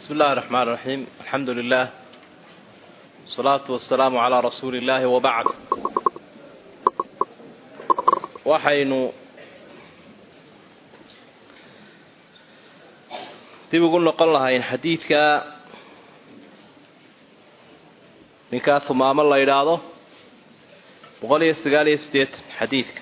بسم الله الرحمن الرحيم الحمد لله والصلاة والسلام على رسول الله وبعد waxaynu dib ugu noqon lahayn xadiidka ninka Thumaama la yiraahdo 189 xadiidka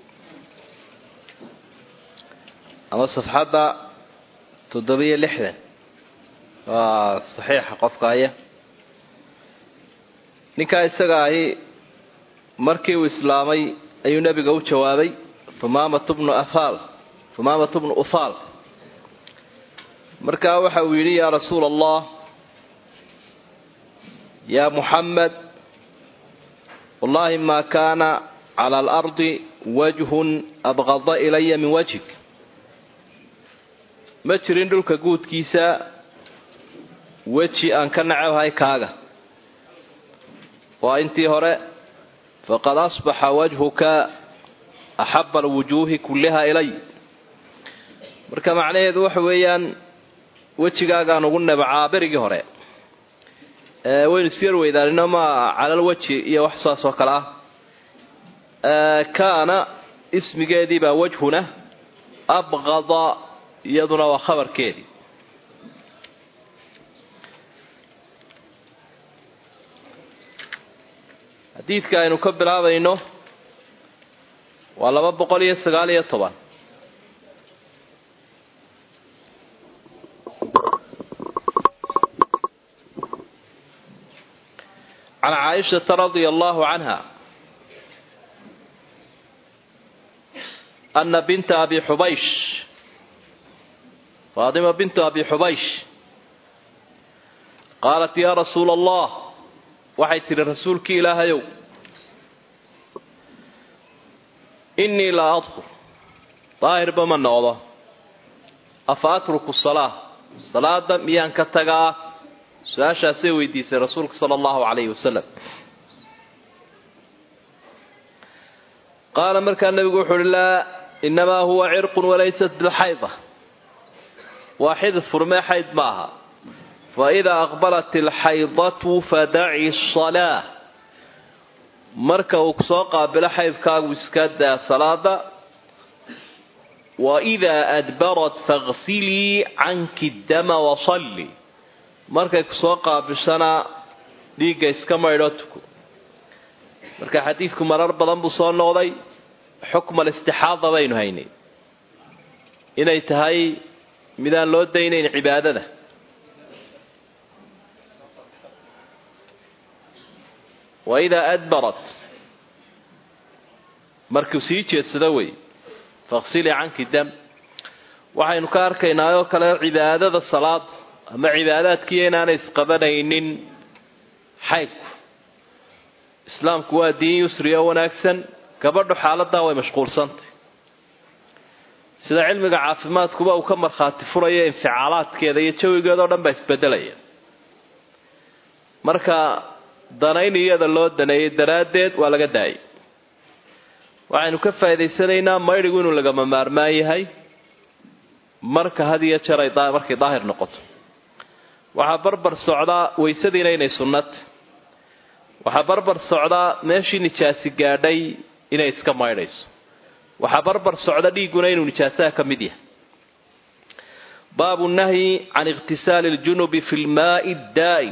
ama safxada 760 waa saxiix qofkaaya ninka isaga ahi markii uu islaamay ayuu nabiga u jawaabay Thumaama ibn Uthal markaa waxa uu yiri ya rasuul Allah ya Muhammad wallahi ma kana ala al-ardi wajhun abghadha ilayya min wajhik ma jirin dhulka guudkiisa waji aan ka nacahay kaaga waa intii hore faqad asbaha wajhuka ahabba alwujuhi kullaha ilay marka macnaheedu waxa weeyaan wajigaaga aan ugu nabcaa berigii hore waynu sir weydaalina ma calal waji iyo wax saas oo kala kaana ismigeedii baa wajhuna abghada iyaduna waa khabarkeedii xadiidka aynu ka bilaabayno waa 219 عن عائشة رضي الله عنها أن بنت أبي حبيش فاطمة بنت أبي حبيش قالت يا رسول الله وحيت لرسولك إلى يوم إني لا أطهر طاهر بمن الله أفأترك الصلاة ميان كتغا ساشا سوي ديس رسولك صلى الله عليه وسلم قال مركا النبي يقول الله إنما هو عرق وليست بالحيضة واحد فرما حيض معها فإذا أقبلت الحيضة فدعي الصلاة مركا وكسوقا بلا حيض كاغو اسكادا صلاة وإذا أدبرت فاغسلي عنك الدم وصلي مركا كسوقا بسنة ديغا اسكما يلوتكو مركا حديثكم مرار بلان بصان نوضي حكم الاستحاضة بين هيني إنay tahay midaan loo daynayn cibaadada وإذا أدبرت markuu sii jeedsado way faqsili anki dam waxaynu ka arkaynaa kale cibaadada salaad ama cibaadaadkii inaan isqabanaynin xaydku islaamku waa diin yusriyo wanaagsan gabadhu xaaladda way mashquulsantay sida cilmiga caafimaadkuba uu ka marxaati furaya inficaalaadkeeda iyo jawigeeda oo dhan ba isbedelaya marka danayniyada loo daneeyay daraadeed waa laga daayay waxaynu ka faa'iideysanaynaa mayrigu inuu laga maarmaan yahay marka hadiya jaray markay daahir noqoto waxa barbar socda weysadina inay sunnad waxa barbar socda meeshii nijaasi gaadhay inay iska maydhayso waxa barbar socda dhiiguna inuu nijaasaha ka mid yahay baabu nahyi can ightisaal al-junub fi al-maa'i ad-daa'im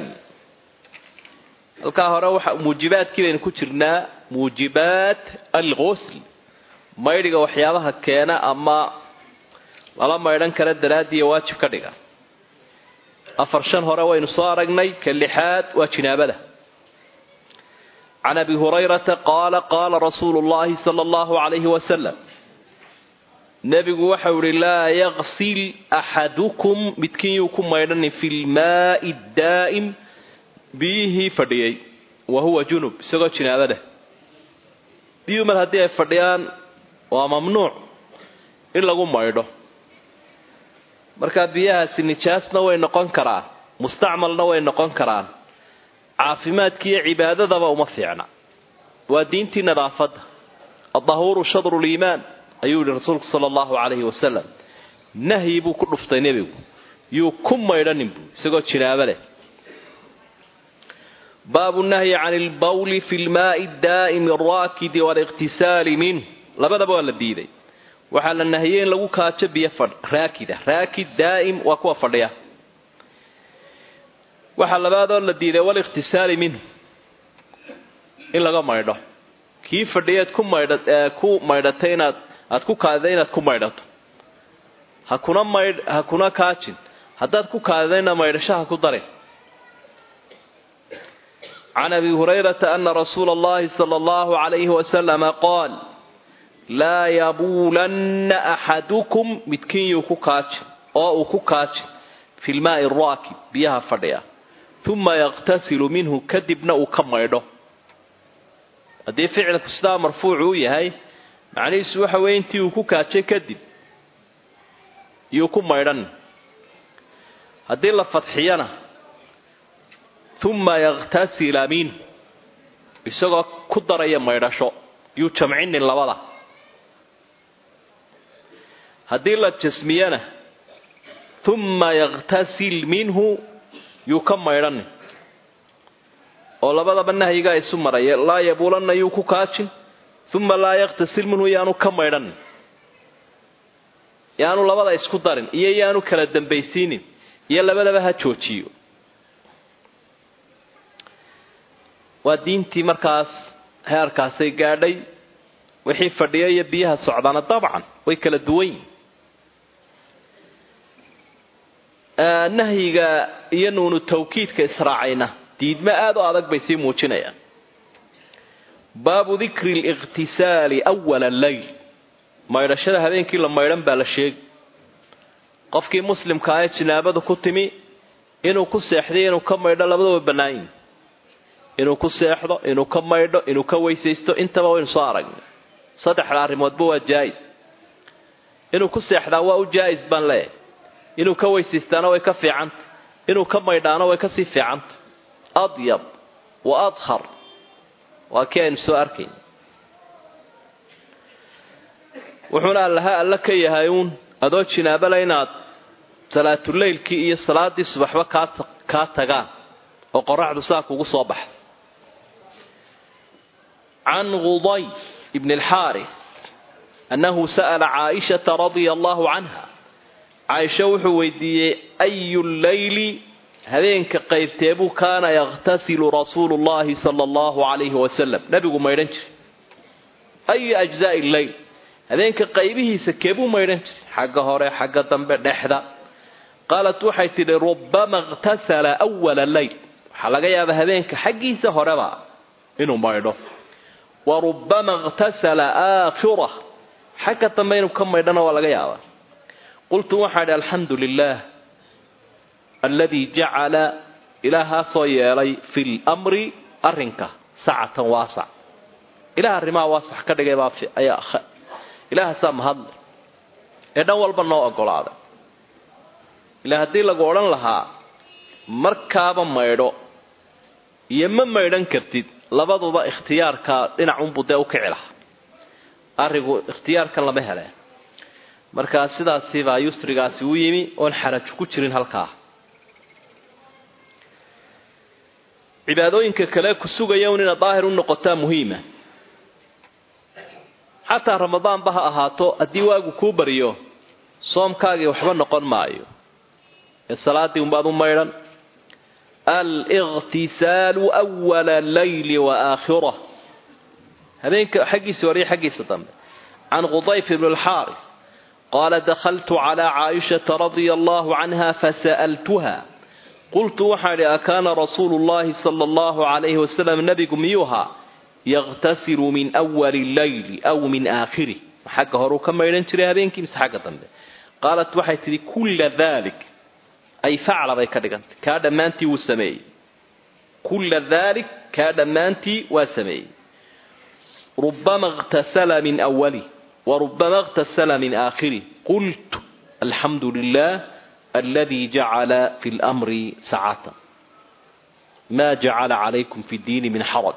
halka hore waxa muujibaadkii baynu ku jirnaa muujibaat al-ghusl mayriga waxyaabaha keena ama lala maydhan kara daraadiye waajib ka dhiga afar shan hore waynu soo aragnay ka lixaad waa jinaabada عن أبي هريرة قال رسول الله صلى الله عليه وسلم نبي وحور لا يغسل أحدكم متكيكم ميرن في الماء الدائم به فديي وهو جنوب سقط جنابه بيوم هذه فديان وممنوع إلا قم ميرده مركب بيها سنجاس نوي نقن كران مستعمل نوي نقن كران caafimaadkii cibaadadaba uma fiicna waa diintii nadaafada الطهور شطر الإيمان ayuu rasuulku sallallahu alayhi wasallam nahyi buu ku dhuftay nabigu يكم ميدن سقط شنابله. باب النهي عن البول في الماء الدائم الراكد والاغتسال منه. لبدا بولا ديدي وحال النهيين لو كاتب يفر راكد دائم وكوا فديا وحال لبدا لا ديدي والاغتسال منه in laga maydho kii fadhiyeed ku maydhatay inaad ku kaadday inaad ku maydhato ha kuna kaajin haddaad ku kaadayna maydhashaha ku darin. عن أبي هريرة أن رسول الله صلى الله عليه وسلم قال لا يبولن أحدكم متكين يكوكاج أو كوكاج في الماء الراكد بيها فديا ثم يغتسل منه كدبنا وكميده. هذه فعل كستا مرفوع وياهي معناه سوى وينتي وكوكاج كدب يكون ميدان. هذه لفتحيانا ثم يغتسل منه isagoo ku daraya maydhasho yuu jamcinin labada. haddii la jasmiyana thumma yaghtasil minhu yuu ka maydhan oo labadaba nahyiga isu maraya laa yabulanna yuu ku kaajin thumma laa yaghtasil minhu yaanu ka maydhan yaanu labada isku darin iyo yaanu kala dambaysiinin iyo labadaba ha joojiyo. waa diintii markaas heerkaasay gaadhay wixii fadhiya iyo biyaha socdaana dabcan way kala duwan yihiin. nahyiga iyo nuunu tawkiidka israacayna diidma aad u adag bay sii muujinayaan. baabu dikri الاغتسال أول الليل maydhashada habeenkii la maydhan baa la sheegi. qofkii muslimka ah jinaabada ku timi inuu ku seexday inuu ka maydho labadaba bannaan inuu ku seexdo inuu ka maydho inuu ka weysaysto intaba waynu soo aragnay. saddexda arrimoodba waa jaayis. inuu ku seexdaa waa u jaayis baan leeyahay. inuu ka weysaystaana way ka fiicanta inuu ka maydhaana way ka sii fiicanta. adyab wa adhar waa kii aynu soo arkayn. wuxuuna alla ka yahay uun adoo jinaabala inaad salaatuleylkii iyo salaadii subaxba kaa tagaan oo qoraxdu saa kugu soo baxdo. عن غضيف ابن الحارث أنه سأل عائشة رضي الله عنها. عائشة وحويدية أي الليل هذين كقيبتابو كان يغتسل رسول الله صلى الله عليه وسلم. نبي ما يرنش أي أجزاء الليل هذين كقيبه سكبو ما يرنش حق هوري حق دنبه نحدا. قالت وحيت ربما اغتسل أول الليل حلقة يا هذين كحقي سهربا إنه ما يرنش وربما اغتسل آخره حكى تمين كم يدنا ولا جيابا. قلت واحد الحمد لله الذي جعل إلها صيالي في الأمر أرنكا ساعة واسع إله الرماء واسع كده جيبا في أي أخ إله سام هذا إذا أول بنا أقول هذا إله هدي لقولن لها مركبا ما يدو يمن ما يدن كرتيد labaduba ikhtiyaarka dhinacun buu u kici lahaa. arigu ikhtiyaarkan lama helay marka sidaasi baa yusrigaasi u yimi oo xaraj ku jirin halkaa. cibaadooyinka kale ku sugaya in daahir u noqotaa muhiima. xataa ramadaan baha ahaato haddii waagu ku bariyo soomkaagii waxba noqon maayo. salaadii umbaad u maydhan. الاغتسال أول الليل وآخره هذين حقي سوري حقي ستم. عن غضيف بن الحارث قال دخلت على عائشة رضي الله عنها فسألتها قلت وحد أكان رسول الله صلى الله عليه وسلم نبي ميوها يغتسل من أول الليل أو من آخره حق هرو كما ينشري هذين كي مستحق تم. قالت وحد كل ذلك أي فعل ذلك كاد مانتي والسمي كل ذلك كاد مانتي والسمي ربما اغتسل من أوله وربما اغتسل من آخره. قلت الحمد لله الذي جعل في الأمر سعة ما جعل عليكم في الدين من حرج.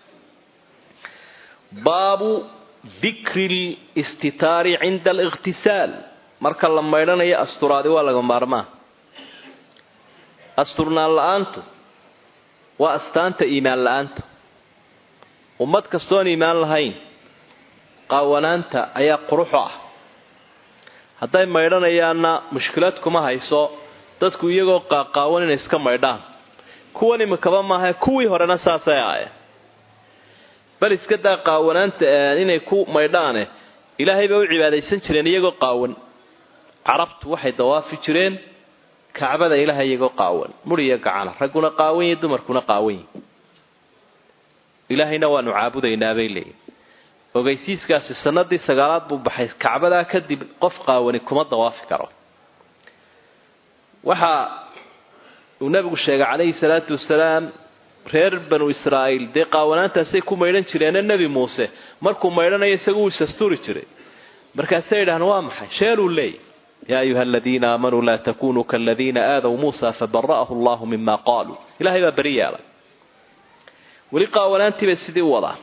باب ذكر الاستتار عند الاغتسال مركا لما يرانا يا أسترادي ولا مارما asturnaan la'aantu waa astaanta iimaan la'aanta ummad kastoon iimaan lahayn qaawanaanta ayaa quruxo ah hadday maydhanayaanna mushkilad kuma hayso dadku iyagoo qaaqaawan inay iska maydhaan kuwan imikaba maaha kuwii horena saasay ahaayeen bal iska daa qaawanaanta inay ku maydhaane ilaahay bay u cibaadaysan jireen iyagoo qaawan carabtu waxay dawaafi jireen kacbada ilaahay iyagoo qaawan muriya gacana ragguna qaawan iyo dumarkuna qaawan ilaahayna waanu caabudaynaa bay leeyihin ogeysiiskaasi sanadii 9aad buu baxay kacbada kadib qof qaawani kuma dawaafi karo waxa uu nabigu sheegay calayhi salaatu wasalaam reer banu israa'iil de qaawanaantaasay ku maydhan jireen nabi muuse markuu maydhanayo isagu uu sasturi jiray markaasay yidhahdeen waa maxay sheeluu leey yaa ayuha aladiina aamanuu laa takunuu kaaladiina aadaw muusa fabara'ahu allahu mima qaaluu ilaahay baa beri yeelay weli qaawanaantii bay sidii wadaan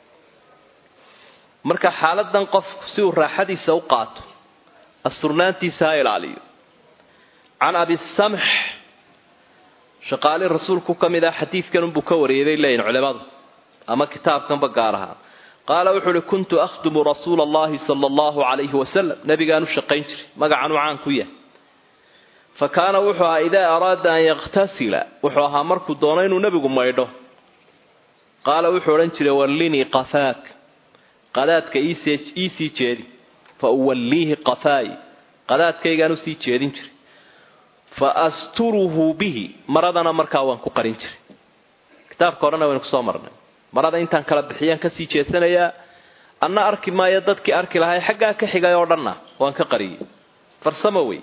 marka xaaladan qof si uu raaxadiisa u qaato asturnaantiisa ha ilaaliyo can abi samh shaqaale rasuulku kamida xadiidkan uu ka wariyay leeyin culimadu ama kitaabkan bagaaraha qaala wuxuu kuntu akhdumu rasuulallahi sallallahu alayhi wasallam nabigaanu shaqayn jiray magacan caan ku yahay fakaana wuxuu idaa araada an yaqtasila wuxuu ahaa markuu doono inuu nabigu maydho qaala wuxuu oran jiray wallini qafaak qadaadka iisi jeedi fa uwallihi qafaayi qadaadkaygaanu sii jeedin jiray fa asturuhu bihi maradana markaa waan ku qarin jiray kitaabka horena waan ku soo marnay marada intaan kala bixiyaan ka sii jeesanayaa anna arki maayo dadkii arki lahay xaggaa ka xigay oo dhanna waan ka qariyay farsamo way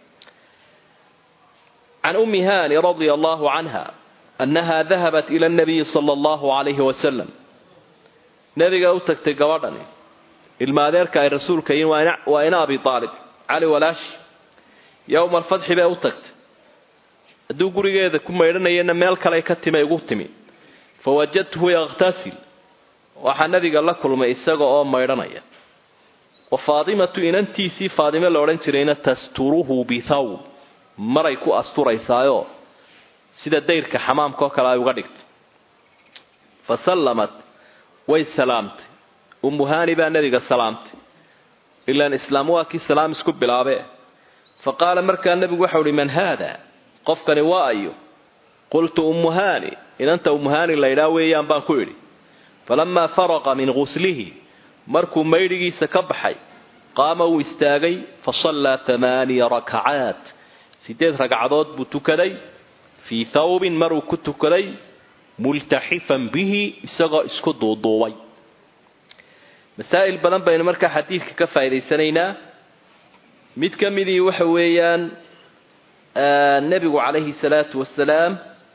عن أم هاني رضي الله عنها أنها ذهبت إلى النبي صلى الله عليه وسلم نبي قوتك تقوضني المادير كاي رسول كاين وإن أبي طالب علي ولاش يوم الفتح بأوتك أدو قريقا إذا كما يرنا ينا مالك لا يكتما يقوتمي فوجدته يغتسل وحا نبي قال لك لما إساق ما يرنا وفاطمة إن أنتيسي فاطمة لورنترين تستره بثوب maray ku asturaysaayo sida deyrka xamaamka oo kale ay uga dhigtay fasallamat way salaamtay ummuhani baa nabiga salaamtay ilaa islaam waa ki salaam isku bilaabay faqala markaa nabigu waxa uu man hada qofkani waa ayo qultu ummuhani inanta ummuhani la ilaaweeyaan baan ku yiri falamma faraqa min ghuslihi markuu mayrigiisa ka baxay qaama uu istaagay fa salla 8 rak'aat sideed ragcadood buu tukaday fi thawbin maru ku tukaday multahifan bihi isagoo isku duuduubay masaa'il badan bayna marka xadiidka ka faa'iideysanayna mid kamidii waxa weeyaan nabigu calayhi salaatu wasalaam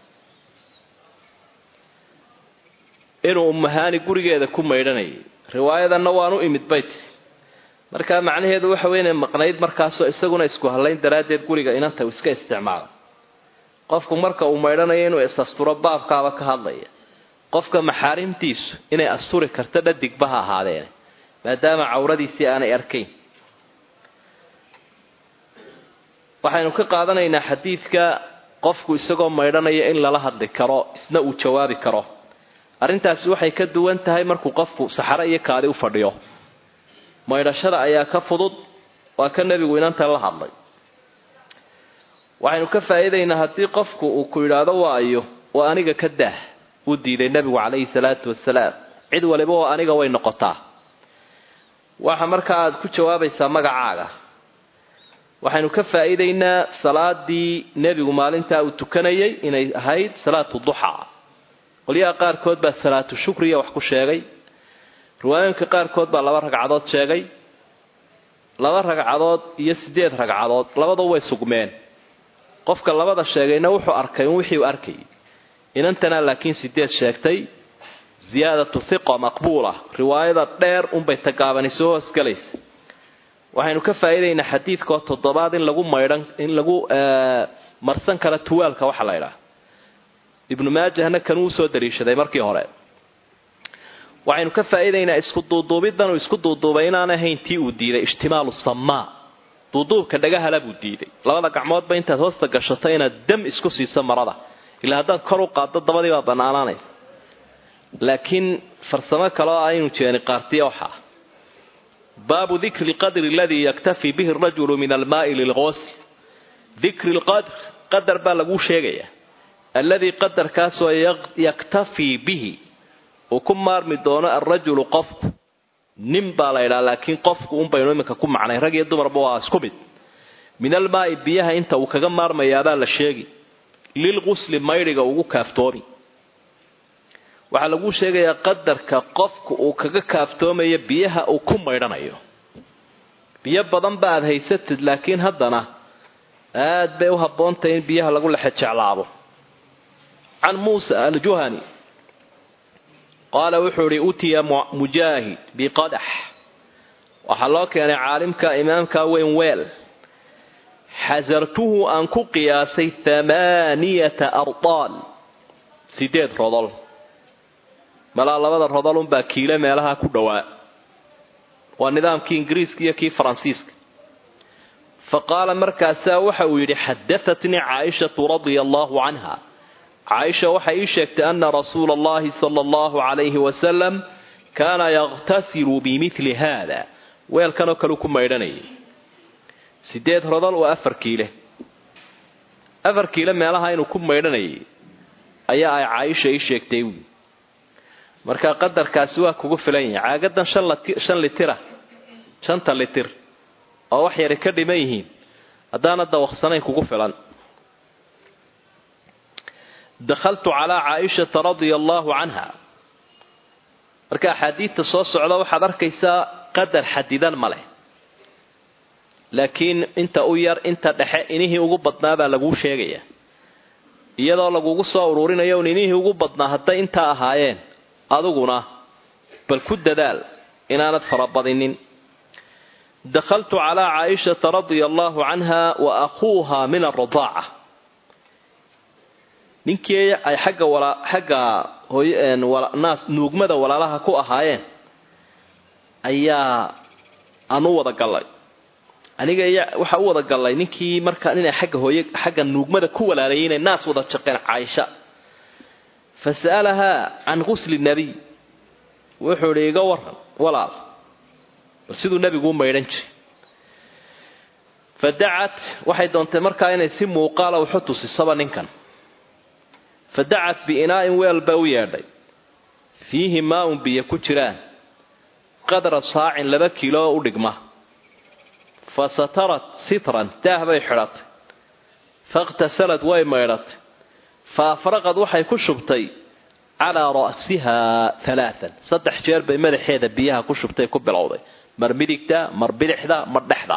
inuu ummahaani gurigeeda ku maydhanayay riwaayadanna waanu imid bayt marka macnaheedu waxa weeyaan maqnayd markaas oo isaguna isku halayn daraadeed guriga inanta iska isticmaal qofku marka uu maydhanayo inuu asturo baabkaaba ka hadlaya qofka maxaarimtiisu inay asturi karto dhadigba ha ahaadeen maadaama cawradiisi aanay arkayn waxaynu ka qaadanaynaa xadiidka qofku isagoo maydhanaya in lala hadli karo isna uu jawaabi karo arintaasi waxay ka duwan tahay markuu qofku saxaro iyo kaadi u fadhiyo maydhashada ayaa ka fudud waa ka nabigu inanta la hadlay waxaynu ka faa'iideynaa hadii qofku uu ku yiraahdo waayo oo aniga ka dah uu diiday nabigu calayhi salaatu wasalaam cid waliba oo aniga way noqotaa waxa markaa aad ku jawaabaysaa magacaaga waxaynu ka faa'iideynaa salaadii nabigu maalinta uu tukanayay inay ahayd salaatu duha qoliyaha qaarkood baa salaatu shukriya wax ku sheegay riwaayinka qaarkood baa 2 ragcadood sheegay 2 ragcadood iyo 8 ragcadood labadaba way sugmeen qofka labada sheegayna wuxuu arkay wixii uu arkay inantana laakiin 8 sheegtay ziyadatu thiqa maqbula riwaayada dheer bay tagaabanayso hoos waxaynu ka faa'iideynaa xadiidka toddobaad in lagu maydhan in lagu marsan kala tuwaalka waxa la yiraahdo ibn maajahna kan uu soo dariishaday markii hore waxaynu ka faa'iideynaa isku duuduubidan oo isku duuduubay inaan ahayn tii uu diiday ijtimaalu samaa duuduubka dhagahala buu diiday labada gacmoodba intaad hoosta gashato inaad dam isku siiso marada ilaa haddaad kor u qaaddo dabadii baa bannaanaanaysa laakiin farsamo kale oo aynu jeeni qaartiya waxaa baabu dikri lqadri aladii yaktafi bihi arajulu min almaa'i lilghusl dikri lqadr qadar baa lagu sheegayaa alladii qadarkaasoo yaktafii bihi uu ku maarmi doono alrajulu qofku nin baa la ydhaa laakiin qofku un baynu iminka ku macnay rag iyo dumarba waa isku mid min almaa'i biyaha inta uu kaga maarmayaabaa la sheegi lilghusli maydhiga ugu kaaftoomi waxaa lagu sheegayaa qadarka qofku uu kaga kaaftoomayo biyaha uu ku maydhanayo biyo badan ba aad haysatid laakiin haddana aad bay u habboontahay in biyaha lagu lexejeclaabo can muusa aljuhani qaala wuxuu ihi utiya mujaahid biqadax waxaa loo keenay caalimka imaamka weyn weel xasartuhu aan ku qiyaasay 8 ardaal 8 rodol malaa labada rodolunbaa kiile meelaha ku dhowaa waa nidaamkii ingiriiska iyo kii faransiiska faqaala markaasaa waxa uu yidhi xadaatnii caaishatu radia allaahu canha caaisha waxay ii sheegtay ana rasuula allahi sala allahu calayhi wasalam kaana yakhtasilu bimili haada weelkanoo kaleu ku maydhanayay 8 rodol waa 4 kiile 4 kiile meelaha inuu ku maydhanayay ayaa ay caaisha ii sheegtay marka qadarkaasi waa kugu filan yahay caagadan 5 litira 5 litir oo wax yar ka dhiman yihiin haddaana dawaqsanayn kugu filan dakhaltu ala Aisha radhiyallahu anha marka xadiidta soo socda waxaad arkaysaa qadar xadidan male laakiin inta u yar inta dhexe inihii ugu badnaa baa lagu sheegaya iyadoo lagu soo ururinayo inihii ugu badnaa hadda inta ahaayeen aduguna bal ku dadaal inaanad farabadinin dakhaltu ala Aisha radhiyallahu anha wa akhuha min ar-radaa'a ninkii ay xagga hooyeen naas nuugmada walaalaha ku ahaayeen ayaa aanu wada galay aniga waxa uu wada galay ninkii marka inay xagga nuugmada ku walaalayeen naas wada jaqeen Aisha fasalaha an ghusl nabi wuxuu iga waran walaal sidoo nabigu maydhan jiray fadacat waxay doontay marka inay si muuqaal ah u xutusisaba ninkan fadacat biinaa walba u yeedhay fiihi maa'un biyo ku jiraan qadra saa'in 2 kiilo u dhigma fasatarat sitran taahbay xiratay faqtasalat way maydhat faafraqad waxay ku shubtay ala ra'siha 3 jeer bay madaxeeda biyaha ku shubtay ku bilowday mar midigta mar bidixda mar dhexda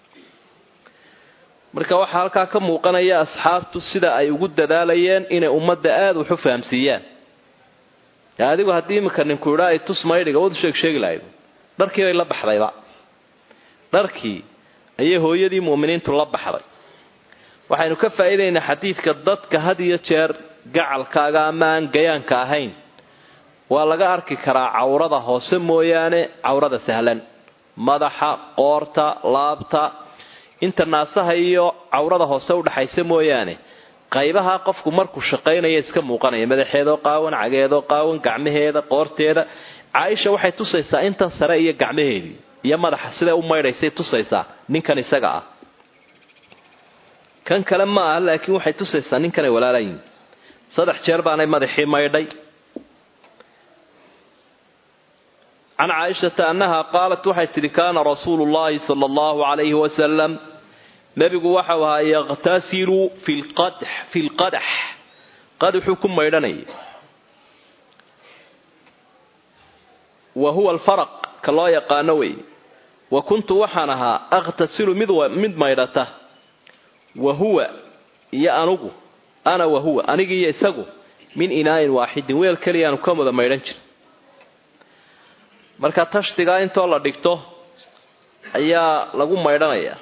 marka waxa halka ka muuqanaya asxaabtu sida ay ugu dadaalayeen inay ummadda aad u fahamsiiyaan adigu hadii imka ninku yiraahdo tusmaydhiga wad sheeg lahayd dharkii ay la baxdayba dharkii ayay hooyadii muuminiintu la baxday waxaynu ka faa'iideynaa xadiidka dadka had iyo jeer gacalkaaga ama aan gayaanka ahayn waa laga arki karaa cawrada hoose mooyaane cawrada sahlan madaxa qoorta laabta inta naasaha iyo cawrada hoose u dhaxaysa mooyaane qaybaha qofku markuu shaqeynaya iska muuqanaya madaxeedo qaawan cageedo qaawan gacmaheeda qoorteeda Aisha waxay tusaysaa intan sare iyo gacmaheedii iyo madaxa sida u maydhaysay tusaysaa ninkan isaga ah kan kale ma aha laakiin waxay tusaysaa ninkan ay walaalayn 3 jeer baanay madaxii maydhay عن عائشة أنها قالت وحيت كان رسول الله صلى الله عليه وسلم نبي وحوها يغتسل في القدح قدحكم ميداني وهو الفرق كلا يقانوي وكنت وحنها أغتسل مد ميدته وهو يأنقو أنا وهو أنقي يسقو من إناء واحد ويالكليان كمذا ميدانش marka tashtiga inta la dhigto ayaa lagu maydhanaya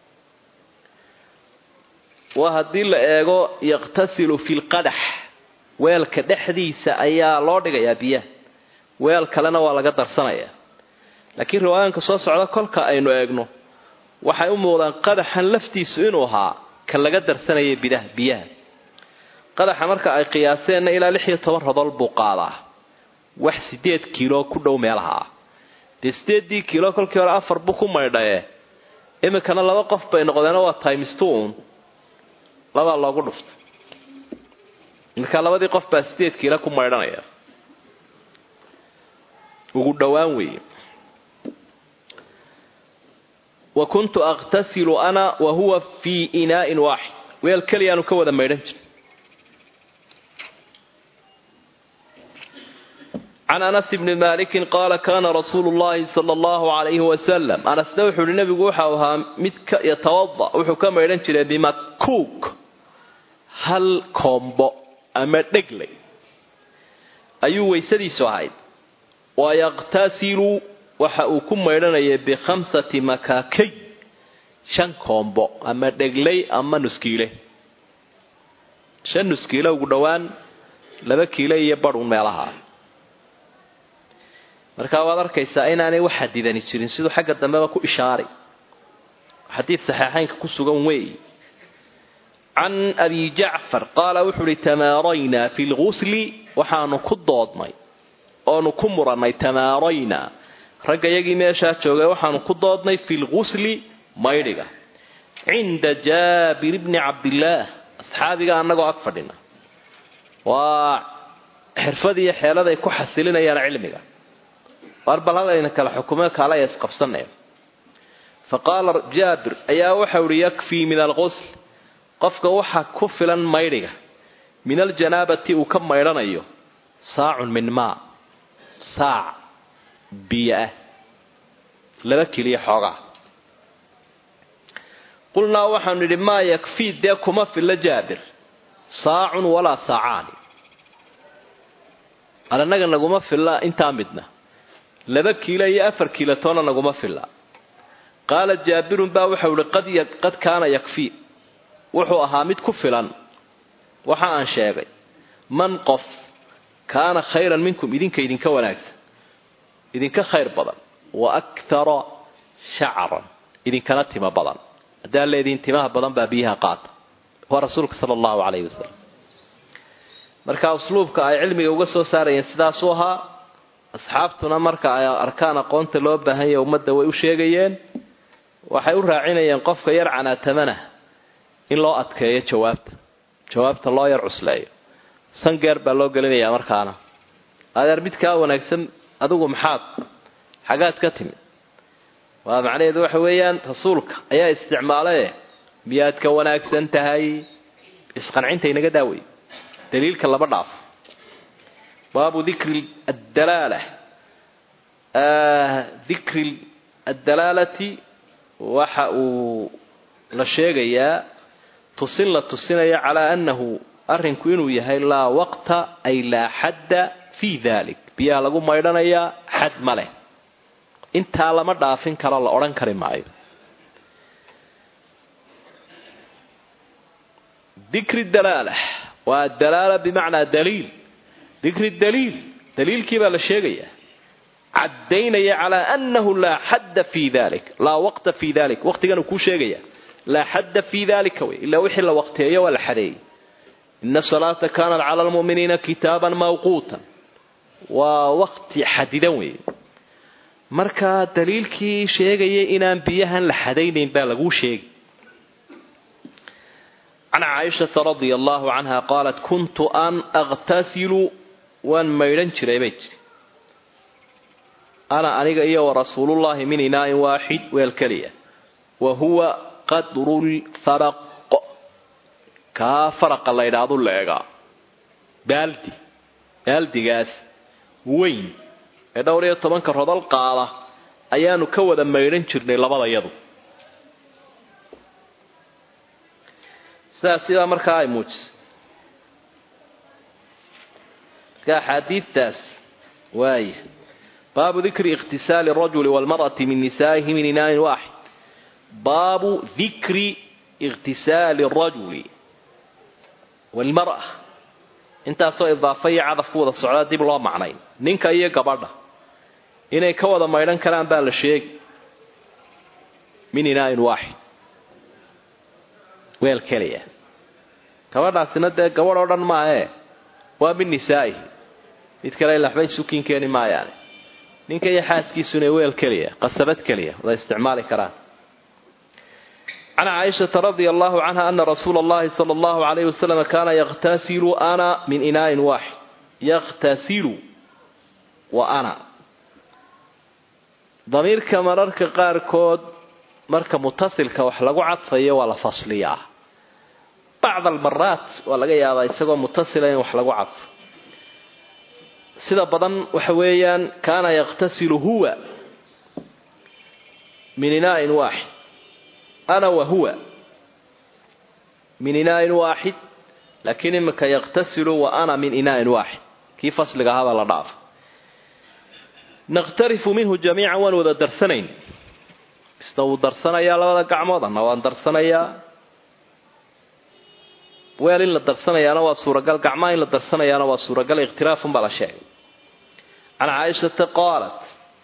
waa hadii la eego yaqtasilu fil qadah weelka dhaxdiisa ayaa loo dhigayaa biyaha weel kalena waa laga darsanaya laakiin riwaayanka soo socda kolka aynu eegno waxay u muuqdaan qadaxan laftiisu inuu ahaa ka laga darsanayay biyaha qadaxa marka ay qiyaaseenna ilaa 16 rodol buu qaadaa wax 8 kiilo ku dhow meelaha 8 kiilo kolkii hore 4 buu ku maydhaye imikana laba qof bay noqdeen waa times 2 laba loogu dhufto marka labadii qof baa 8 kiilo ku maydhanaya ugu dhawaan weeye وكنت أغتسل أنا وهو في إناء واحد ويالكلي أنو كوذا ميرنج عن أنس بن مالك قال كان رسول الله صلى الله عليه وسلم أنا استوحوا للنبي قوحا وها متك يتوضأ وحكا ميرنج بمكوك هل كومبو أما دقلي أيو ويسدي سعيد ويغتسل waxa uu ku maydhanayay bi5 makaakay 5 koombo ama dheglay ama nuskiile 5 nuskiile ugu dhawaan 2 kiilo iyo badh meelaha marka waad arkaysaa inaanay wax xadidani jirin sidoo xagga dambe ku ishaaray xadiid saxiixaynka ku sugan weey عن أبي جعفر قال وحري تمارينا في الغسل وحانو كدودنay oo nu ku muranay tamaarayna ragga yagii meesha joogay waxaanu ku doodnay fil ghusli maydiga inda Jaabir ibn Abdullah asxaabiga anagoo ag fadhina waa xirfadii xeelada ay ku xasilinayaan cilmiga warbalada kala xukumo kala is qabsanay faqala Jaabir ayaa waxa uu yakfi min al-ghusl qofka waxa ku filan maydiga min al-janabati uu ka maydhanayo saa'un min ma saac biya 2 kiilo xogaa qulna waxaan nidhi ma yakfi dakuma fil Jaabir saa'un wala saa'an anaga naguma filla inta midna 2 kiilo iyo 4 kiilo toona naguma filla qala Jaabir ba waxa uu qad kaana yakfi wuxuu ahaa mid ku filan waxa aan sheegay man qof kaana khayran minkum idinka wanaagsan idinka khayr badan wa akthara sha'ran idinkana tima badan hadaa leedin timaha badan baa biyaha qaata wa rasuulka sallallahu alayhi wasallam marka usluubka ay cilmiga uga soo saarayeen sidaas oo ahaa asxaabtuna marka ay arkaan aqoonta loo baahan yahay ummadda way u sheegayeen waxay u raacinayeen qofka yar canaatamana in loo adkeeyo jawaabta loo yar cusleeyo sangeer baa loo galinayaa markaana adeer mid ka wanaagsan adigu maxaad xagaad ka timi waa macnaheedu waxa weeyaan rasuulka ayaa isticmaalay miyaad ka wanaagsan tahay isqancinta inaga daaway daliilka laba dhaaf baabu dhikri ad-dalalati waxa uu la sheegayaa tusinaya ala annahu arrinku inuu yahay la waqta ay la hadda fi dhalik biya lagu maydhanaya xad male inta lama dhaafin karo la oran kari maayo dhikri dalala wa dalala bimaana dalil dhikri dalil dalilkii baa la sheegaya عدينا على أنه لا حد في ذلك لا وقت في ذلك وقت كانوا كو شيغيا لا حد في ذلك إلا وحل وقتيه ولا حدي إن الصلاة كانت على المؤمنين كتابا موقوتا ووقت حديدوي marka daliilkii sheegay inaan biyahan la xadaynayn baa lagu sheegay ana Aisha radhiyallahu anha qalat kuntu an aghtasilu wan mayran jiray bayt ana aniga iyo rasuulullah min inaa waahid wal kaliya wa huwa qadrul farq ka farq la yiraahdo leega baldigaas weyn ee dhowr iyo 10 rodol qaada ayaanu ka wada mayran jirnay labada yadu sida markaa ay muujis ka xadiithas waay باب ذكر اغتسال الرجل والمرأة من نسائه من إناء واحد باب ذكر اغتسال الرجل والمرأة انت سو إضافية عضف قوة السعودات دي بالله معنين نينك أيه قبرنا إنه كوضا ميران كلام بالشيء min inaa'in waaxid weel keliya gabadhaasina dee gabadh oo dhan maahe waa min nisaa'ihi mid kale laxbay sukiin keeni maayaane ninka iyo xaaskiisuna weel keliya qasabad keliya wada isticmaali karaan عن عائشة رضي الله عنها أن رسول الله صلى الله عليه وسلم كان يغتسل أنا من إناء واحد يغتسل وأنا ضمير كمررك قاركود مركب متصل كوحلق عطفية ولا فصلية بعض المرات ولا جاي هذا يسقى متصلين وحلق عطف سيدا بدن وحويا كان يغتسل هو من إناء واحد أنا وهو من إناء واحد لكن إمك يغتسل وأنا من إناء واحد كيف فصلق هذا الضعف نغترف منه جميعا وذا درسنين استوى درسنا يا لولا قعمودا نوان درسنا يا ويل إلا درسنا يا نوا سورة قال قعمان إلا درسنا يا نوا سورة قال اغتراف بلا شيء عن عائشة قالت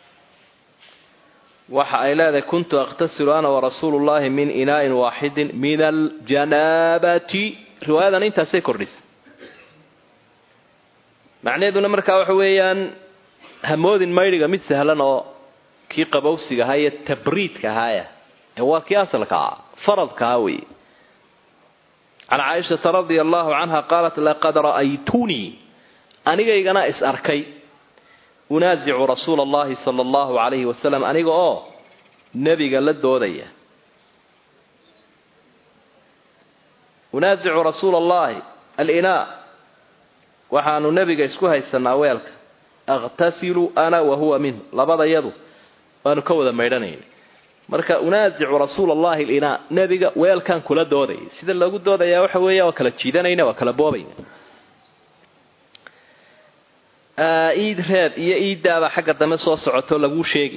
وحا كنت أغتسل أنا ورسول الله من إناء واحد من الجنابة رواية أنت سيكورنس معنى ذو مركا وحويا همود ميرغا مid sahlan oo kii qabowsiga haya tabriidka haya waa kiyaasalka faradka way عن عائشة رضي الله عنها قالت لقد رأيتني أنيغana is arkay unaazicu rasuul الله صلى الله عليه وسلم aniga oo nabiga la doodaya unaazicu rasuul الله الإناء waxaanu nabiga isku haysanaa weelka أغتسل أنا وهو منه لبدا يدو وأنا كوذا ميدانين مركا أنازع رسول الله الإناء نبيك ويل كان كل دودي سيدا لو قد دودي يا وحوية وكلا تشيدانين وكلا بوبين إيد هذا إيد دابا حق الدمس وصعته لقو شيء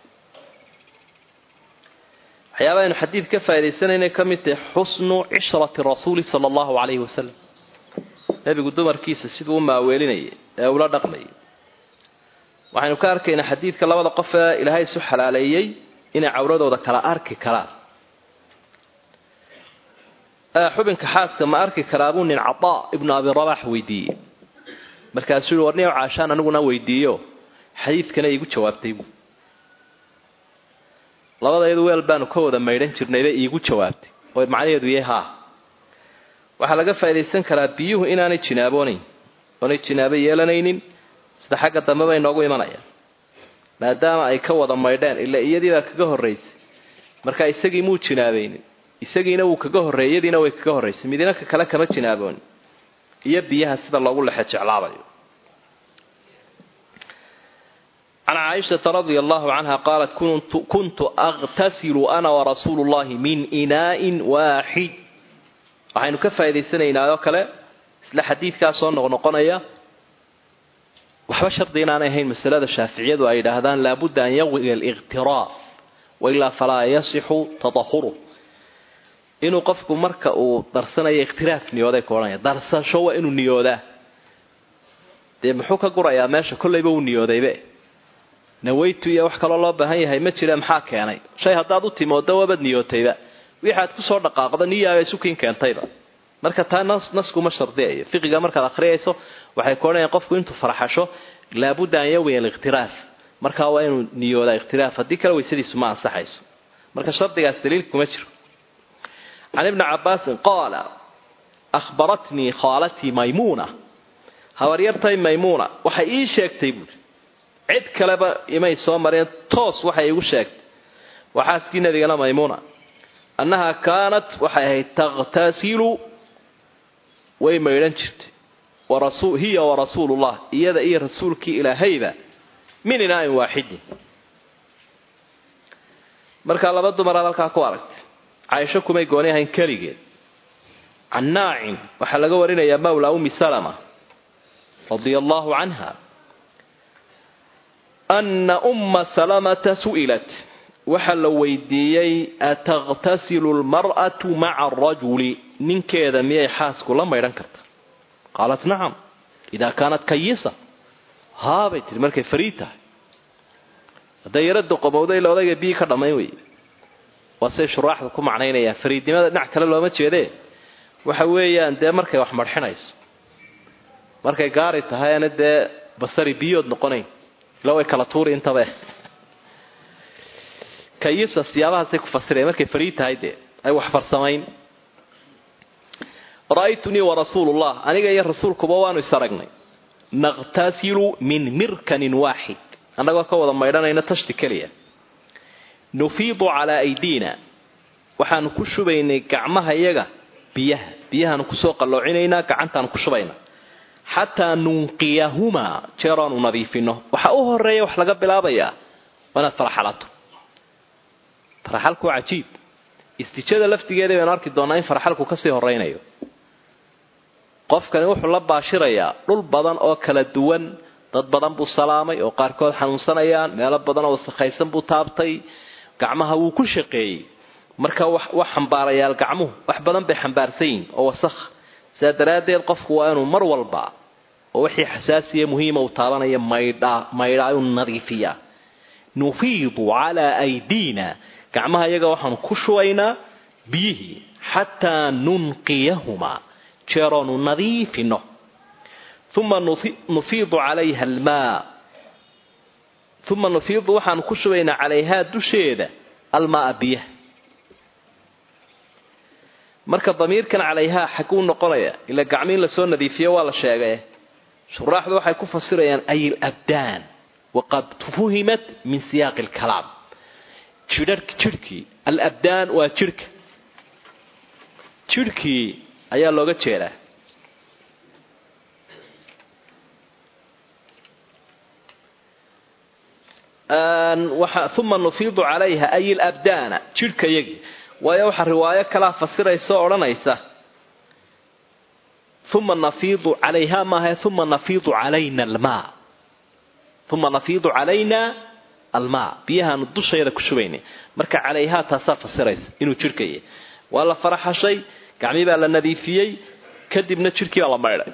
حيابا إنه حديث كفاية لسنين كمت حسن عشرة الرسول صلى الله عليه وسلم نبي قدو مركيس السيد وما أوليني أولاد نقمي waxaynu ka arkaynaa xadiidka labada qof ee ilaahay soo xalaaleeyay inay cawradooda kala arki karaan xubinka xaaska ma arki karaabuu nin Cataa ibn Abi Rabaah weydiiyey markaasuu warniyo caashaan aniguna weydiiyo xadiidkana iigu jawaabtay labadayadu weel baanu ka wada meydhan jirnayba iigu jawaabtay oo macnaheedu yahay waxa laga faa'iideysan karaa biyuhu inaanay jinaaboonayn oo ay jinaabo yeelanaynin sida xagga dambe bay noogu imanayaan maadaama ay ka wada maydheen ilaa iyadiiba kaga horeysay marka isagii muu jinaabeeynin isagiina uu kaga horeeyadiina way kaga horeysay midina kale kama jinaaboon iyo biyaha sida loogu leex jeclaabayo عن عائشة رضي الله عنها قالت كنت أغتسل أنا ورسول الله من إناء واحد waxaynu ka faa'iideysanaynaa kale isla xadiidka soo noqonaya waxba shardi inaan ahayn masalada shaafiiciyadu ay yiraahdaan la budda an yawi al-ightiraf wa illa fala yasihu tadahhuru inuu qofku marka uu darsanayo ikhtiraf niyooday koonaya darsasho waa inuu niyoodaa de muxuu ka gurayaa meesha kullayba uu niyoodayba nawaytu ya wax kale loo baahan yahay ma jira maxaa keenay shay hadaad u timoodo wabad niyootayba wixaad ku soo dhaqaaqdo niyada suukin keentayba marka taa nasku ma shardiyo fiqiga marka akhriyayso waxay koonayaan qofku intuu farxasho la budda an yawi al-ikhtiraf marka waa inuu niyooda ikhtiraf hadii kale weysadiisu ma ansaxayso marka shardigaas daliilku ma jiro عن ابن عباس قال أخبرتني خالتي ميمونة هوريرتي ميمونة waxay ii sheegtay buu cid kale ba imay soo mareen toos waxay igu sheegtay waxaaskii nabiga Maymuna annaha kaanat waxay tagtasilu way mayran jirtay hiya wa rasuulullah iyada iyo rasuulkii ilaahayba min inaa'in waahid marka laba dumar halka ku aragtay Aisha kumay gooniyahayn kaligeed An-Naa'im waxa laga warinayaa mawla Ummi Salama radiyallahu anha anna Umma Salamata su'ilat waxa la weydiiyay ataghtasilu al-mar'atu ma'a ar-rajuli ninkeeda miyay xaasku la mayran kartaa qalat na'am idha kanat kayisa haabit markay fariita hadayaradu qabowday la odayga bii ka dhamay way واسي شراحda ku macnaynaya fariidnimada dhinac kale looma jeedee waxa weeyaan de markay wax marxinayso markay gaari tahay ana de basari biyood noqonayn law ay kala tuuri intaba kayisa siyaabaha ku fasiray markay fariid tahay de ay wax farsamayn ra'aytuni wa rasuulullah aniga iyo rasuulkuba waanu isaragnay naqtasilu min mirkanin waahid anaga ka wada maydhanayna tashti kaliya nufiidu ala aydina waxaan ku shubaynay gacmaha iyaga biyahan ku soo qaloocinayna gacantaan ku shubayna hatta nunqiyahuma jeeraan nadiifino waxa u horeeya wax laga bilaabaya wana farxalato farxalku ajiib istijada laftigeeda aan arki doonaa in farxalku ka sii horeynayo qofkani wuxuu la baashirayaa dhul badan oo kala duwan dad badan buu salaamay oo qaarkood xanuunsanayaan meelo badan oo saxaysan buu taabtay gacmaha wuu ku shaqeeyay marka wax xambaarayaal gacmuhu wax badan bay xambaarsayn oo wasakh saadaradeed qofku waa inuu mar walba oo wixii xasaasiye muhiim ah u taabanaya maydha ay nadiifiya nufiidu ala aydina gacmaha iyaga waxaan ku shubaynaa biyihi hatta nunqiyahuma jeeranu nadiifino thumma nufiidu alayha almaa thumma nufiidu waxaan ku shubaynaa alayha dusheeda almaa biyah marka damiirkan alayha xaquu noqonaya ila gacmiin la soo nadiifiyo waa la sheegay shuraaxdu waxay ku fasirayaan ayil abdaan waqad fuhimat min siyaq alkalam jirki al-abdaan waa jirki ayaa looga jeedaa waxa thumma nufiidu alayha ay al-abdaan jirka yagi waayo waxa riwaayo kala fasirayso oranaysa thumma nafiidu alayha ma hay thumma nafiidu alayna al-maa thumma nafiidu alayna almaa biyahan dushayda ku shubaynay marka calayha taasa fasiraysa inuu jirkay wala faraxashay gacmi baa la nadiifiyay kadibna jirkii la maydhay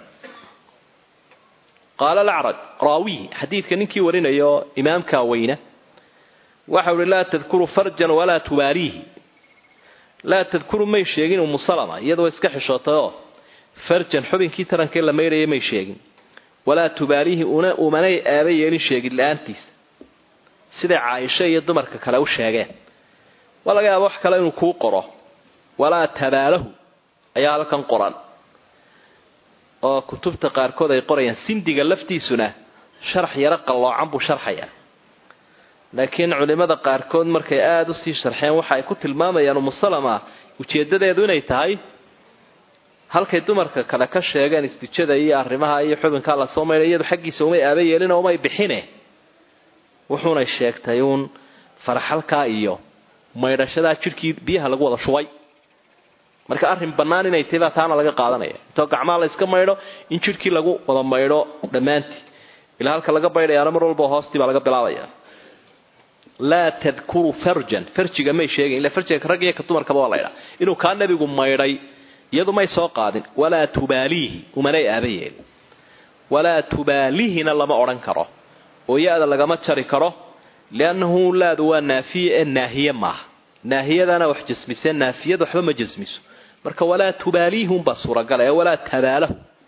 qala al-a'raj rawi hadithka ninkii warinayo imaamka weyna waxa uu la tadkuru farjan wala tubarihi la tadkuru may sheegin musalama iyadoo iska xishootayo farjan xubinkii tarankay la maydhay may sheegin wala tubarihi una umanay aabay yeelin sheegid laantiis sida Aisha iyo dumarka kale u sheegeen walaga yaabo wax kale inuu ku qoro wala tabaalahu ayaa halkan qoran oo kutubta qaarkood ay qorayaan sindiga laftiisuna sharx yara qaloocan buu sharxaya laakiin culimada qaarkood markay aad u sii sharxeen waxa ay ku tilmaamayaan musalama ujeedadeedu inay tahay halkay dumarka kale ka sheegeen istijada iyo arrimaha iyo xubinka la soo meeyay iyadu xaqiisa uma aabay yeelin oo may bixine wuxuuna sheegtay farxalka iyo maydhashada jirkii biyaha lagu wada shubay marka arrin banaan inay tiba taana laga qaadanaya to gacmaha la iska maydho in jirkii lagu wada maydho dhamaantii ila halka laga baydhayaa mar walba hoostii baa laga bilaabaya la tadkuru farjiga may sheegin ila farjiga rag iyo ka dumarka waa la yiraahdaa inuu ka nabigu maydhay iyadu may soo qaadin wala tubaalihi umanay aabayeen wala tubaalihina lama oran karo ويأذى لقما تشاري كره لأنه لا دوا نافية الناهية معه ناهية أنا وحجسمس النافية ذو حبما جسمس مركا ولا تباليهم بصورة قال ولا تباله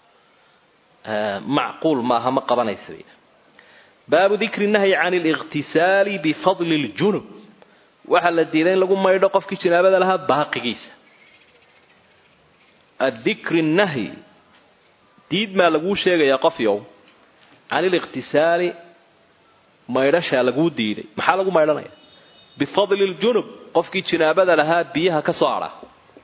معقول ما هم قبنا يسوي باب ذكر النهي عن الاغتسال بفضل الجنب وحل الدينين لقوا ما يدقف كيشنا بدل لها باقي جيس الذكر النهي ديد ما لقوا شيء يقف يوم عن الاغتسال maydhasha lagu diiday maxaa lagu maydhanaya bifadl aljunub qofkii jinaabada lahaa biyaha ka soo ara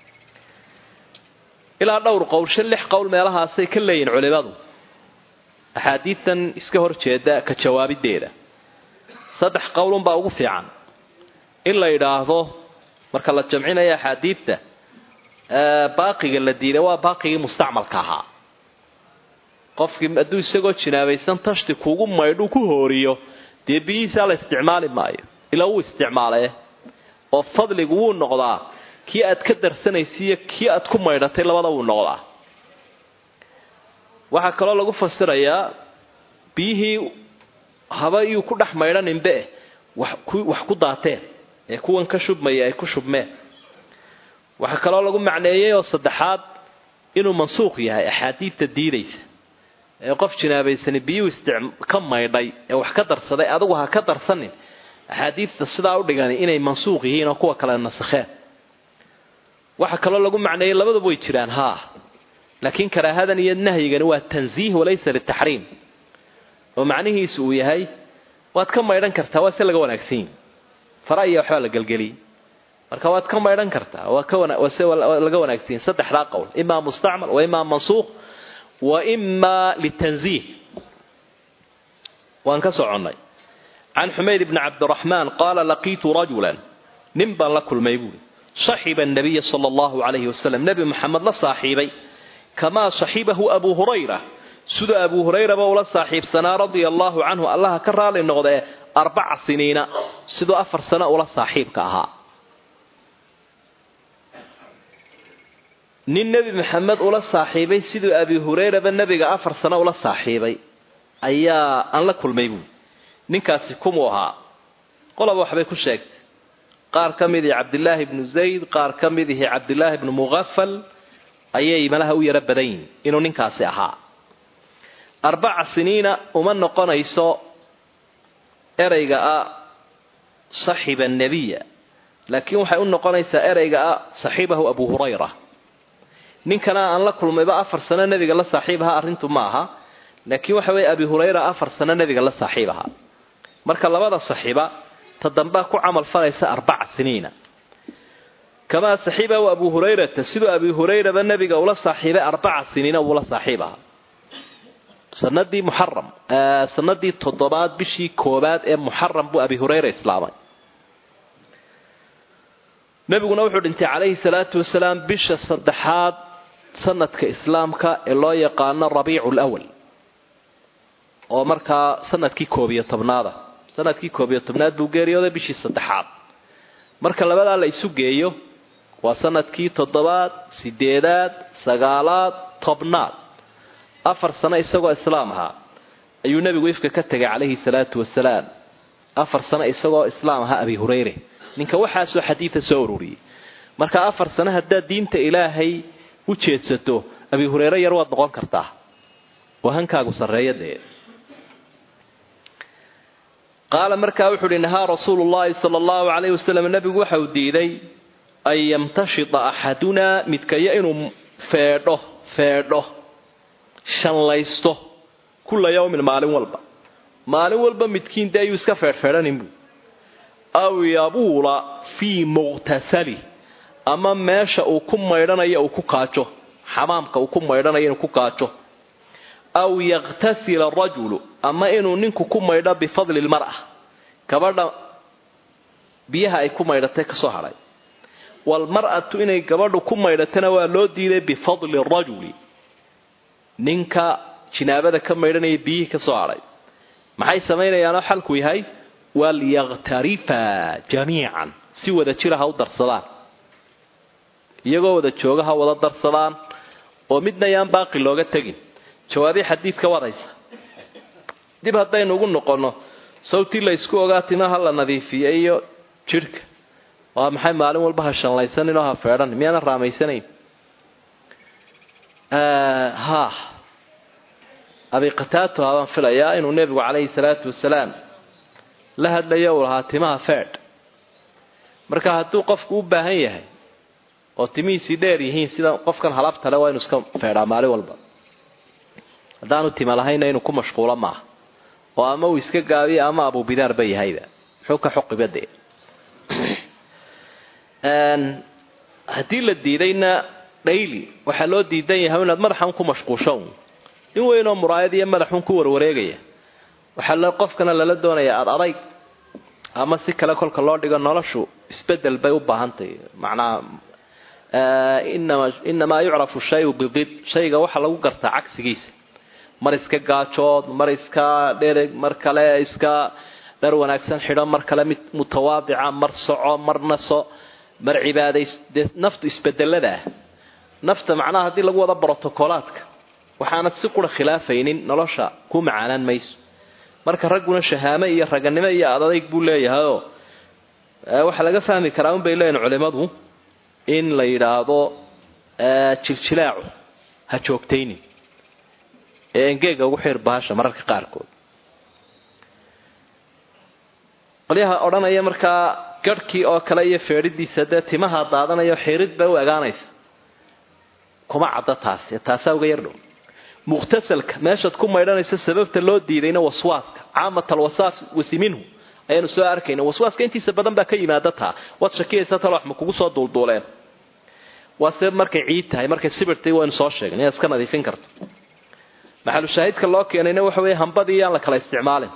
ila dhowr qowl lix qowl meelahaas ay ka leeyeen culimadu ahadiithan iska horjeeda ka jawaabideeda saddex qowl baa ugu fiican in la yiraahdo marka la jamcinaya ahadiitha baaqiga la diiday waa baaqigii mustacmalka ahaa qofkii aduu isagoo jinaabaysan tashti kuugu maydhu ku hooriyo deebiisa la isticmaali maayo ila uu isticmaalay oo fadligu uu noqdaa kii aad ka darsanaysiyo kii aad ku maydhatay labada uu noqdaa waxa kale lagu fasirayaa bihii haba uu ku dhax maydhaninbe wax ku daateen ee kuwan ka shubmaya ay ku shubmeen waxa kaloo lagu macneeyay oo saddexaad inuu mansuuq yahay axaadiidta diidaysa ee qof jinaabaysan biyo ka maydhay ee wax ka darsaday adigu ha ka darsanin axaadiidta sidaa u dhigan inay mansuuq yihiin oo kuwa kale nasakheen waxa kaloo lagu macneeyay labadaba way jiraan laakiin karaahadan iyo nahyigani waa tanziih walaysa litahriim oo macnihiisu uu yahay waad ka maydhan kartaa waa si laga wanaagsan faraya waxa la galgali marka waad ka maydhan kartaa waa ka laga wanaagsan saddexda qowl imma musta'mal wa imma mansukh wa imma litanziih waan ka soconay عن حميد بن عبد الرحمن قال لقيت رجلا نبا لكل ميبول صحب النبي صلى الله عليه وسلم نبي محمد لصاحبي كما صحبه أبو هريرة سد أبو هريرة بولا صاحب سنة رضي الله عنه الله كرر للنغضاء 4 سنين سد 4 سنة ولا صاحب كها النبي محمد ولا صاحبي سد أبي هريرة بالنبي 4 سنة ولا صاحبي أيا أن لكل ميبول ninkaasi kumu ahaa qolaba waxbay ku sheegtay qaar kamidii Abdullah ibn Zayd qaar kamidii Abdullah ibn Mughaffal ayay malaha u yara badan inuu ninkaasi ahaa 4 siniina uma noqonayso erayga sahiba an-nabiyya laakiin waxay u noqonaysaa erayga sahibahu Abu Hurayra ninkana aan la kulmayba 4 sano nabiga la saaxiibaha arintu ma aha laakiin waxa way Abu Hurayra 4 sano nabiga la saaxiibaha marka labada saxiiba tadamba ku amal falaysa 4 siniina kama saxiiba Abu Hurayra tasidu Abu Hurayra ba nabiga ula saaxiiba 4 siniina wala saaxiibaha sanadii muharram sanadii toddobaad bishii koobaad ee muharram bu Abu Hurayra islaamay nabiguna wuxuu dhintay calayhi salaatu wasalaam bisha saddexaad sanadka islaamka ee loo yaqaan Rabiicul Awwal oo marka sanadkii 11aad sanadkii 11aad buu geeriyooday bishii saddexaad marka labada la isu geeyo waa sanadkii 7aad 8aad 9aad 10aad 4 sano isagoo islaam ahaa ayuu nabigu ifka ka tagay calayhi salaatu wasalaam 4 sano isagoo islaam ahaa Abi Hurayra ninka waxa soo xadiis soo ururiyay marka 4 sano hadda diinta Ilaahay u jeedsato Abi Hurayra yar waad noqon kartaa wahankaagu sareeyade قال مركا وحول إنها رسول الله صلى الله عليه وسلم النبي وحو ديدي أن يمتشط أحدنا متكيئن فيرده شنليسته كل يوم مال والبا متكين دا يسكا فيرفرانينبو أو يبول في مغتسله أما ماشا أوكم ميرانا يأوكو كاتشو حمامك أوكم ميرانا يأوكو كاتشو أو يغتسل الرجل أما إنه ننكو كما يدى بفضل المرأة كبرنا بيها أي كما يدى كسوحري والمرأة إنه كبرنا كما يدى تنوى لودي بفضل الرجل ننكا جنابة كما يدى بيه كسوحري ما حي سمينا يانا حلقوي هاي وليغترفا جميعا سوى ذا تشيرها ودرسلان يقوى ذا تشوغها وذا درسلان ومدنا يان باقي لوغة تجين جوابي حديث كواريس dib hadaynu ugu noqono sawti la isku ogaatimaha la nadiifiyo jirka waa maxay maalin walba ha shanlaysan inoo ha feeran miyana raamaysaneyn abi qataatu aan filayaa inuu nabigu calayhi salaatu wasalaam la hadlayo walaha timaha feed marka hadduu qofku u baahan yahay oo timiisi dheer yihiin sida qofkan halabta leh waa inuu iska feeraa maalin walba hadaanu tima lahayn inuu ku mashquulo ma oo ama uu iska gaabiyo ama Abu Bidaar bay hayda wuxuu ka xuqibade hadii la diidayna daily waxa loo diidan yahay inaad madaxan ku mashquusho in weynoo muraayad iyo madaxun ku warwareegaya waxa la qofkana la doonaya adag ama si kala kolka loo dhigo noloshu isbedel bay u baahantahay macnaa inma yu'rafu shay'u bidid shayga waxa lagu gartaa cagsigiisa mar iska gaajood mar iska dheereg mar kale iska dar wanaagsan xidhan mar kale mid mutawaadica mar soco mar naso mar cibaadayste naftu isbedelada nafta macnaha hadii lagu wada protocolaadka waxaana si qura khilaafaynin nolosha ku macaanaan mayso marka raguna shahaame iyo raganimo iyo adayg buu leeyahay waxa laga fahmi karaa bay leeyeen culimadu in la yiraahdo jiljilaacu ha joogtayni engeega ugu xir baasha mararka qaarkood qoliyaha oranaya marka garhkii oo kale iyo feeridiisa timaha daadanayo xirid bay u agaanaysa kuma cadda taas uga yardhow muqtasalka meeshad ku maydhanaysa sababta loo diidayna waswaaska caamatal wasaaf wasiminhu aynu soo arkayna waswaaska intiisa badan baa ka yimaada wad shakiyaysa talo wax ma kugu soo duulduuleen waase markay ciid tahay markay sibirtay waan soo sheegnay iska nadiifin karto maxalu shaahidka loo keenayna waxa weeye hambadii aan la kala isticmaalin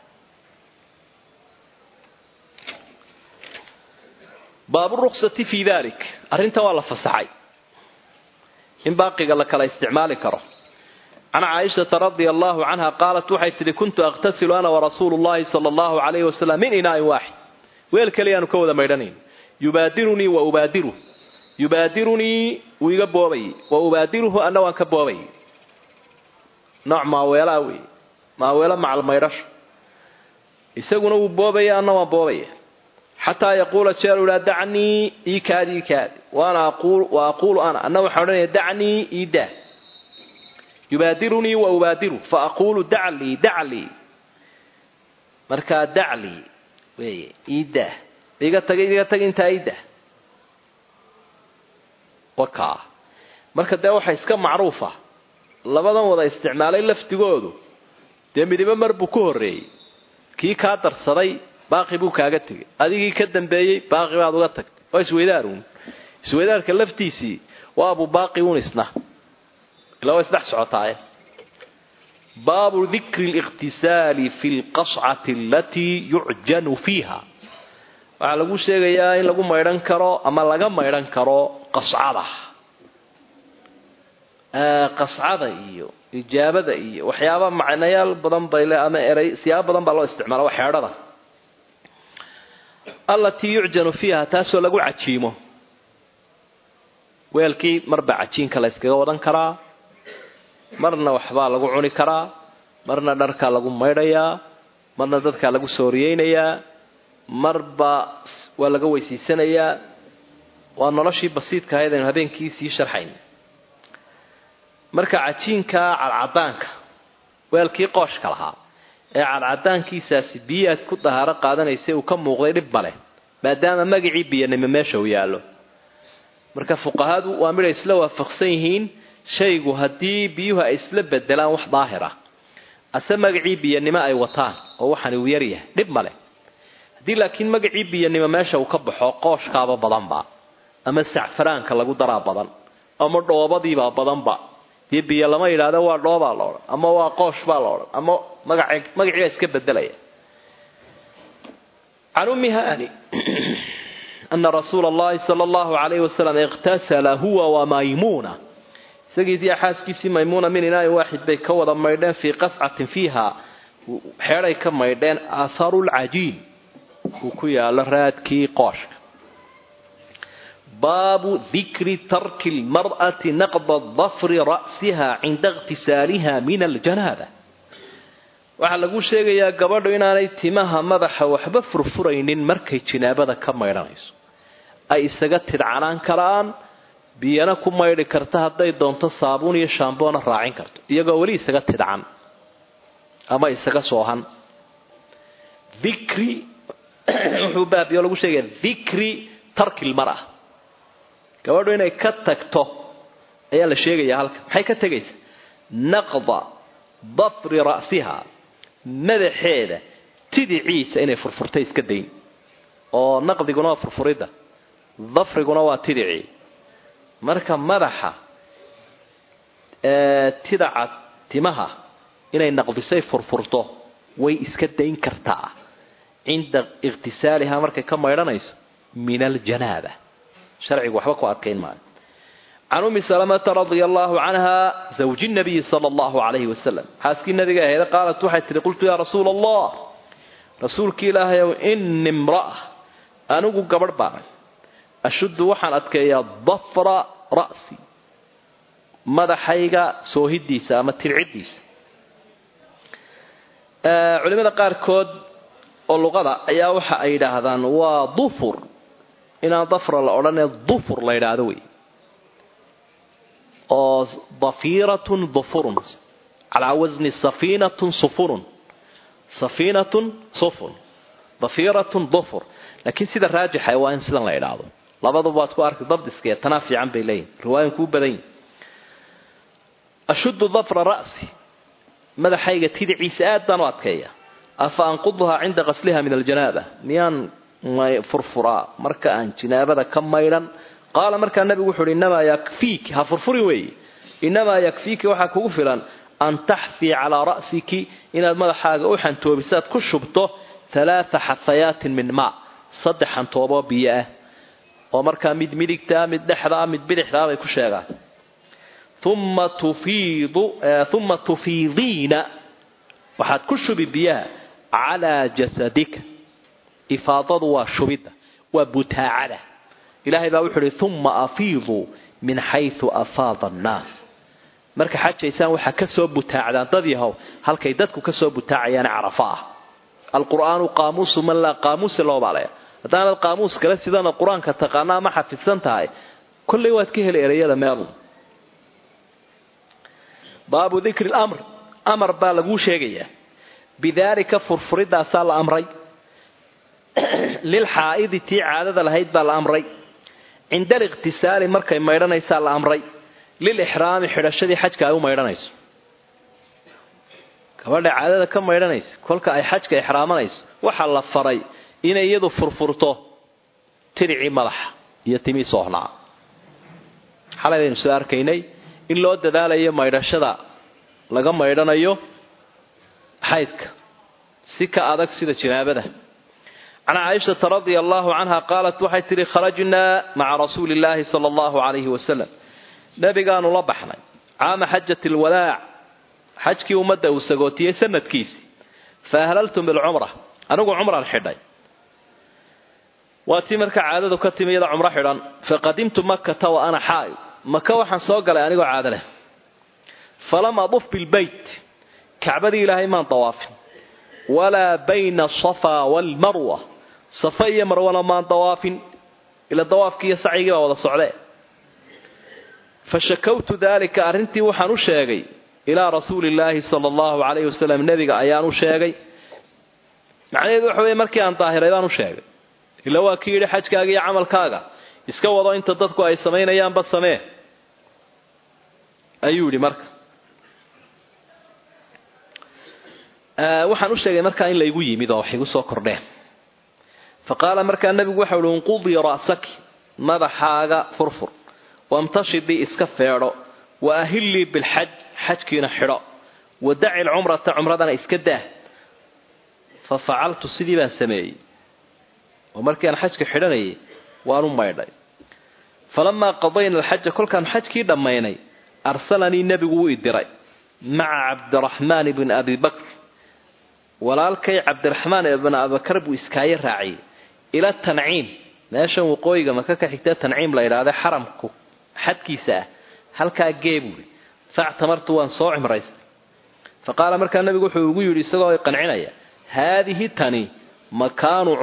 baabu ruqsati fi dhalik arinta waa la fasaxay in baaqiga la kala isticmaali karo عن عائشة رضي الله عنها قالت وحيت كنت أغتسل أنا ورسول الله صلى الله عليه وسلم من إناء واحد ويلكليان كوذا ميدانين يبادرني وأبادره يبادرني ويقبوبي وأبادره أنا وانكبوبي نوع ما ويلا مع الميرش يساقنا بوبي أنا وبوبي حتى يقول الشارع لا دعني إيكاد وأنا وأقول أنا وحولني دعني إيده يبادرني وأبادره فأقول دع لي مركا دع لي إيده إيجا تجي أنت إيده وكا مركا ده واحد إسكان معروفة لبضن وضع استعمالي لفتقوده دمي دي بمر بكوري كي كادر صدي باقي بو كاغتك أديكي كدن بيي باقي بعض وقتك ويسويدارون سويدار كلفتيسي وأبو باقي ونسنه لو اسدح سعطاي باب ذكر الاغتسال في القصعة التي يعجن فيها waxa lagu sheegayaa in lagu maydhan karo ama laga maydhan karo qascada iyo ijaabada iyo waxyaabo macnayaal badan bay leeyahay ama eray siyaabo badan baa loo isticmaalaa waxyaadada allati yu'janu fiha taasoo lagu cajiimo weelkii marba cajiinka la iskaga wadan karaa marna waxba lagu cuni karaa marna dharka lagu maydhayaa marna dadka lagu sooriyeynayaa marba waa laga weysiisanayaa waa noloshii basiidka ahayd ee habeenkii si sharxayn marka cajiinka calcadaanka weelkii qooshka lahaa ee calcadaankiisaasi biyaad ku dahaaro qaadanaysay uu ka muuqday dhib male maadaama magacii biyanimo meesha uu yaalo marka fuqahaadu waa mid isla waafaqsan yihiin shaygu hadii biyuhu ay isla bedelaan wax daahir ah asa magacii biyanimo ay wataan oo waxaan uu yar yahay dhib male hadii laakiin magacii biyanimo meesha uu ka baxo qooshkaaba badanba ama sacfaraanka lagu daraa badan ama dhoobadiiba badanba dii biyo lama yiraahdo waa dhooba loo ama waa qoosh baa loo ama magacii iska bedelaya canumiha ani أن رسول الله صلى الله عليه وسلم اغتسل هو وميمونة سجد يا حاسكي ميمونة من إناء واحد بيكوض ميدان في قصعة فيها حريك ميدان آثار العجين وكيا لراد كي قاش باب ذكر ترك المرأة نقض الظفر رأسها عند اغتسالها من الجنابة waxaa lagu sheegayaa gabadhu inaanay timaha madaxa waxba furfuraynin markay jinaabada ka maydhanayso ay isaga tidcanaan karaan biyana ku maydhi karta hadday doonto saabuun iyo shaamboona raacin karto iyagoo wali isaga tidcan ama isaga soohan dhikri wuxuu baabiyo lagu sheegayaa dhikri tarkil mar'a gabadhu inay ka tagto ayaa la sheegayaa halka maxay ka tagaysaa naqda dhafri ra'siha madaxeeda tidiciisa inay furfurtay iska dayn oo naqdiguna waa furfurida dhafriguna waa tidici marka madaxa tidaca timaha inay naqdisay furfurto way iska dayn kartaa inda ightisaalaha markay ka maydhanayso min aljanaba sharcigu waxba ku adkeyn maayo عن أم سلمة رضي الله عنها زوج النبي صلى الله عليه وسلم حاسك النبي هذا قالت وحيت قلت يا رسول الله رسولك إله إن امرأة أنا قبر بان أشد وحنتك يا ضفر رأسي ماذا حيقى سوهديسة أما ترعديسة علماء قال كود oo luqada ayaa waxa ay yiraahdaan waa dhufur ina dhafra la oranay dhufur la yiraahdo way oo dhafiratun dhufurun ala wazni safinatun sufurun safinatun sufur dhafiratun dhufur laakiin sida raajix ay waa in sidan la yiraahdo labadaba waad ku arki dabdiskee tanaafican bay leeyihiin riwaayan ku badan ashuddu dhafra ra'si madaxayga tidiciisa aad baan u adkeeya afa anqudha inda qasliha min aljanaba miyaan ma furfura marka aan jinaabada ka mayran qaala marka nabigu wuxuu inama yakfiik ha furfuri way inama yakfiik waxa kugu filan an tahfi ala ra'siki inaad madaxaaga u xantoobisaad ku shubto 3 xafayat min ma sadexan toobo biyo ah oo marka mid midigta mid dhaxda mid bidixda ay ku sheegaan thumma tufidina waxaad ku shubi biyaha ala jasadika ifaadadu waa shubida waa butaacada ilaahay baa wuxuu yiri thumma afiidu min haythu afaada an-nas marka xajaysaan waxa ka soo butaacdaan dad yahow halkay dadku ka soo butaacayaan Arafah القرآن قاموس من لا قاموس لو بالله هذا القاموس كلا سيدنا القرآن كتقانا ما حفظتها كل وقت كهل إرياء ماله باب ذكر الأمر أمر بالغو شيء بذلك فرفرد أصال أمري للحائض تي عادة الهيد بالأمري عند الاغتسال مركي ميران يسال أمري للإحرام حرشدي حج كاو ميران يسو gabadha caadada ka maydhanays kolka ay xajka ihraamanayso waxa la faray inay iyadu furfurto tirici madax iyo timi soohnaa xalayeen soo arkaynay in loo dadaalayo maydhashada laga maydhanayo xaydka si ka adag sida jinaabada ana Aisha radhiyallahu anha qalat waxay tiri kharajna ma'a rasuulillahi sallallahu alayhi wasallam nabigaanu la baxnay aama hajjatul wadaa' حجكي ومدة وسقوتي سنة كيسي فأهللتم بالعمرة أنا أقول عمرة الحداي واتي مركع عادة وكتم يدا عمرة حدان فقدمت مكة وأنا حائض مكة وحن صوق لي أنا أقول عادة فلم أضف بالبيت كعبدي إلهي ما طواف ولا بين الصفا والمروة صفية مروة ما طواف إلى الطواف كي سعيقة ولا صعلاء فشكوت ذلك أرنتي وحنو شاقي إلى رسول الله صلى الله عليه وسلم نبي أيانو شاقي معنى يدو حوي مركي أن طاهر أيانو شاقي إلا هو كيري حج كاقي عمل كاقا إسكوضا إنت تدكو أي سمين أيام بس سميه أيولي مرك وحنو شاقي مركا إن لا يقوي ميدا وحيقو سوكر فقال مركا النبي وحول انقضي رأسك ماذا حاجة فرفر وامتشدي إسكفيرو وأهلي بالحج حجكينا حراء ودعي العمرة عمرنا إسكده ففعلت سيدي بان سمي ومركي حجك حراني وأنا مايداي فلما قضينا الحج كل كان حجكي دميني أرسلني النبي وإدراي مع عبد الرحمن بن أبي بكر ولالكي عبد الرحمن بن أبي بكر بإسكاي الراعي إلى التنعيم ناشا وقويقا مكاكا حكتا تنعيم لا هذا حرمكو حدكي ساعة halka geeburi fa'tamartu wan soo cimrays faqala marka nabigu wuxuu ugu yiri isagoo qancinaya haadihi tani makaanu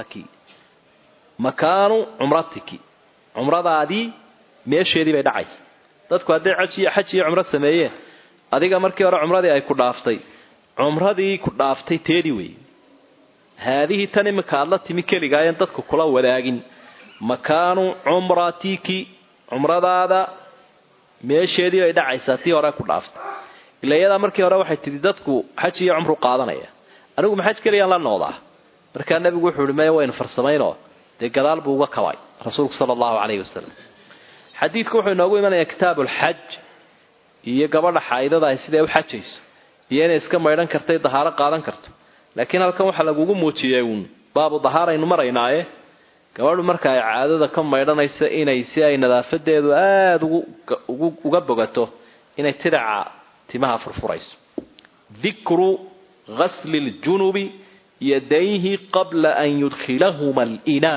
umratiki umradaadi meesheedii bay dhacaysa dadku haday xaj iyo umrad sameeyeen adiga markii hore umradii ay ku dhaaftay teedii weey haadihi tani makaadla timi kaligaayeen dadku kula wadaagin makaanu umratiki umradaada meesheedii ay dhacaysaa tii hore ku dhaaftay ilayada markii hore waxay tiri dadku xaj iyo umru qaadanaya anigu ma xaj kaliya la noodaa marka nabigu wuxuu yiri ma wayn farsamayno de gadaal buu uga kaway rasuulku sallallahu alayhi wasallam xadiidku wuxuu inoogu imanayaa kitaabul hajj iyo gabadha xaydada ay sidee u xajayso iyo inay iska maydhan kartay dahaaro qaadan karto laakiin halkan waxa lagu muujiyay baabu dahaara inuu maraynaaye gabadhu marka ay caadada ka maydhanaysa inay si ay nadaafadeedu aad uga bogato inay tiraca timaha furfurayso dhikru ghasl al-junub yadayhi qabla an yudkhilahuma al-ina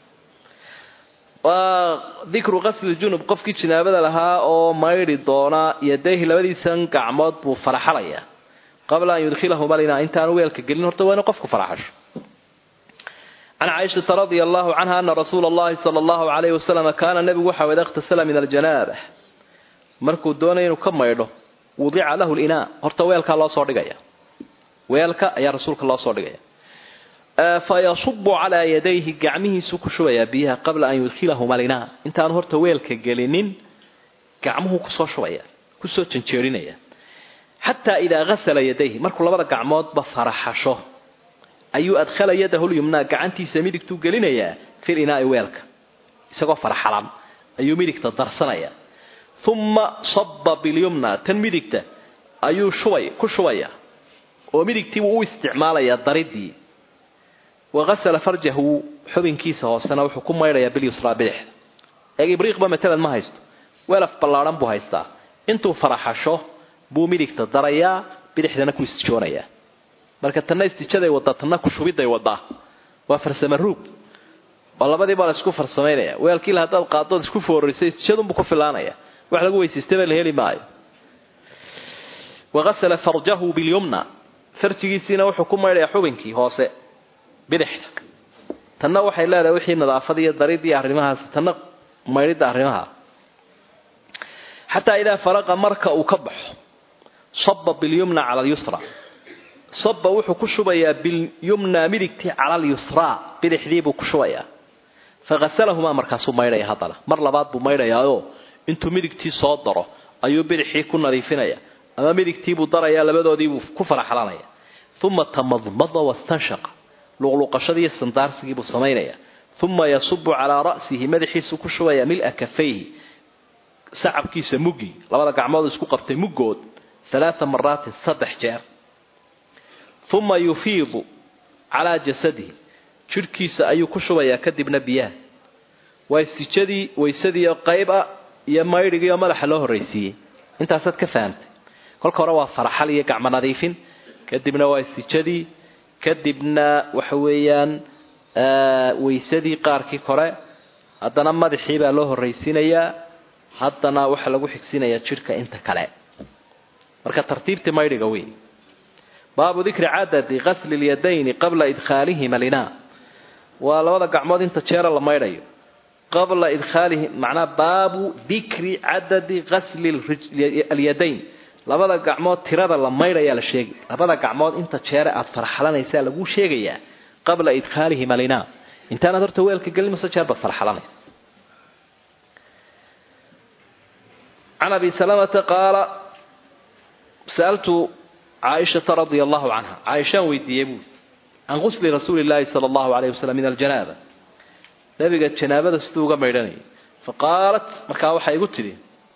wa dhikru ghasl al-junub qofkii jinaabada lahaa oo mayri doona yadayhi labadiisan gacmood buu faraxalaya qabla an yudkhilahuma al-ina intaan weelka gelin horta waa in qofku faraxasho عن عائشة رضي الله عنها أن رسول الله صلى الله عليه وسلم كان النبي وحى إذا اغتسل من الجنابة مركو دونين كما يدو وضع له الإناء هرت ويلك الله صادقيا ويلك يا رسولك الله صادقيا فيصب على يديه قعمه سك شوية بها قبل أن يدخلهما الإناء انت أن هرت ويلك قلنين قعمه كسو شوية كسو تنشيرينيا حتى إذا غسل يديه مركو لبدا قعمود بفرحشه ayuu adkhala yadahu al-yumna gacantiisa midigtu gelinaya fil inaa'i weelka isagoo farxalan ayuu midigta darsanaya thumma sabba bil yumna tan midigta ayuu ku shubaya oo midigtii uu isticmaalaya daridii wa ghasala farjahu xubinkiisa hoosana wuxuu ku maydhaya bil yusra bidix ibriiqba matalan ma haysto weelaf ballaaran buu haystaa intuu faraxasho buu midigta daraya bidixdana ku isjoonaya marka tan istijaday wada tan ku shubiday wada waa farsamo ruub walabadii baa isku farsameynaya weelkii la hadal qaadod isku foorisay istijadu ku filaanaya wax lagu weysiistay la heli maayo waghasala farjahu bil yumna farjigiisina wuxuu ku maydhay xubinkii hoose bidixda tanna waxay leedahay wixii nadaafad iyo daridii arrimahaas tanna maydhida arrimaha hatta ila faraqa marka uu ka baxo sabba bil yumna ala al yusra صب وحو كشبيا باليمنى ملكتي على اليسرى بدحدي بو كشبيا فغسلهما مركاسو ميريا هدله مر لباد بو ميريايو انتو ملكتي سو دره ايو بدحي ku nadiifinaya ama midigtii buu daraya labadoodii buu ku faraxalanaya thumma tamadmada wastanshaqa luqluqashadii sandaarsigii buu sameeynaya thumma yasubbu ala ra'sihi madaxiisu ku shubaya mil'a kafayhi sacabkiisa mugi labada gacmood isku qabtay mugood 3 مرات 3 jeer ثم يفيض على جسده جركيسا ayuu ku shubaya kadibna biyaha way istijadii waysadii qayb iyo maydhiga madaxa loo horeysiiyay intaas aad ka fahamtay kolka hore waa faraxal iyo gacmo nadiifin kadibna waa istijadii kadibna waxa weeyaan waysadii qaarkii kore haddana madaxii baa loo horeysiinaya haddana waxa lagu xigsiinaya jirka inta kale marka tartiibta maydhiga weyn باب ذكر عدد غسل اليدين قبل إدخالهما الإناء ولوضع قعمود انت تشير لما يريو قبل إدخاله معناه باب ذكر عدد غسل اليدين لوضع قعمود ترى لما يريو الشيء لوضع قعمود انت تشير أفرح لنا يسأل لقو شيء قبل إدخالهما الإناء انت أنا درت ويلك قال لي مسجر بفرح لنا عن أبي سلامة قال سألت عائشة رضي الله عنها عائشة ويديبو عن غسل رسول الله صلى الله عليه وسلم من الجنابة نبي قد جنابة ستوغا ميداني فقالت مركا وحي قلت لي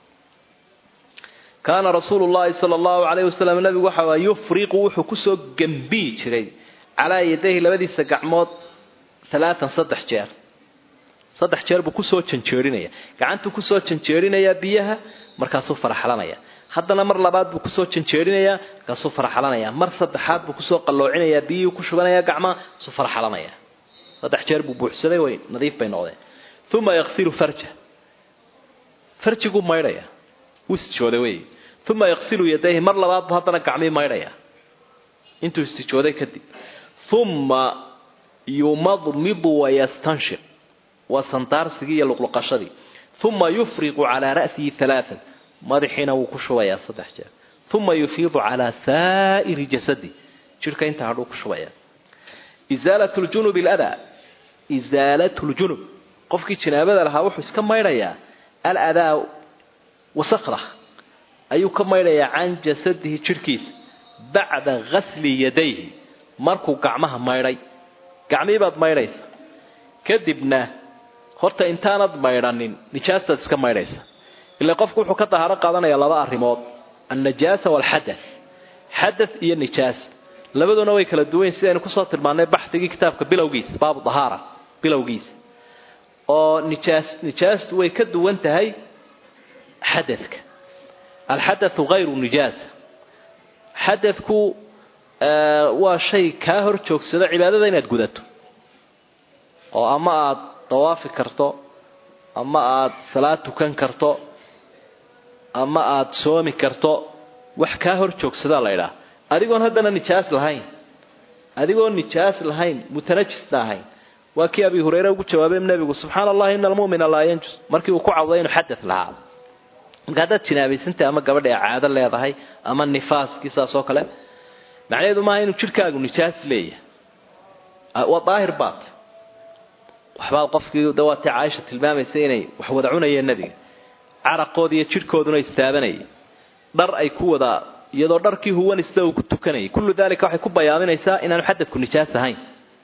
كان رسول الله صلى الله عليه وسلم نبي وحا يفرق وحكسو جنبي جري على يديه لبدي سقعمود 3 صدح جير صدح جير بكسو تشنجيرينيا كعنتو كسو تشنجيرينيا بيها مركاسو فرحلانيا haddana mar labaad buu ku soo janjeerinaya ka soo farxalanaya mar saddexaad buu ku soo qaloocinaya biyo ku shubanaya gacma soo farxalanaya saddex jeer buu buuxsaday way nadiif bay noqdeen thumma yaghsilu farjigu maydhaya wistijooday way thumma yaghsilu yadayhi mar labaad buu haddana gacmii maydhaya intuu istijooday kadib thumma yumadmidu wa yastanshiq wa sandaarsigii iyo luqluqashadii thumma yufriqu ala ra'sihi 3 madaxiina wuu ku shubayaa 3 jeer thumma yufiidu ala sa'iri jasadi jirka inta haduu ku shubaya izalatul junub al-ada izalatul junub qofkii jinaabada lahaa wuxuu iska maydhaya al-ada wasaqra ayuu ka maydhaya can jasadihi jirkiisa ba'da ghasli yadayhi markuu gacmaha maydhay gacmii baad maydhaysa kadibna horta intaanad maydhanin nijaasad iska maydhaysa إلا قفك وحو كطهارة قادنا يلا ذا الرماد النجاسة والحدث حدث إيا النجاس لابدو نوي كلا دوين سيدان كسوات المعنى بحثي كتابك بلوغيس باب الطهارة بلوغيس أو نجاس ويكدو وانتهي حدثك الحدث غير النجاسة حدثك وشيء كاهر تشوك سيدا عبادة دينا تقودته أو أما طوافي كرتو أما صلاة كان كرتو أما صومي كرتو وحكاهر تشوك سيدا ليلا أديقون هدنا نجاس لهين أديقون نجاس لهين متنجس لهين وكي أبي هريرة وجواب النبي سبحان الله إن المؤمن لا ينجس مركي وكعضين حدث لها قعدت شنابي سنت أما قبل عادة لا يضحي أما النفاس كيسا سوكله معناه ما إنه شركة نجاس ليه وظاهر باط وحباب قفكي دوات عائشة المام السيني وحودعونا يا النبي عرقودي شركودنا يستابني در أي كودا يدور دركي هو نستوى كتكني كل ذلك راح يكون بياننا يسا إن نحدث كل نجاس هاي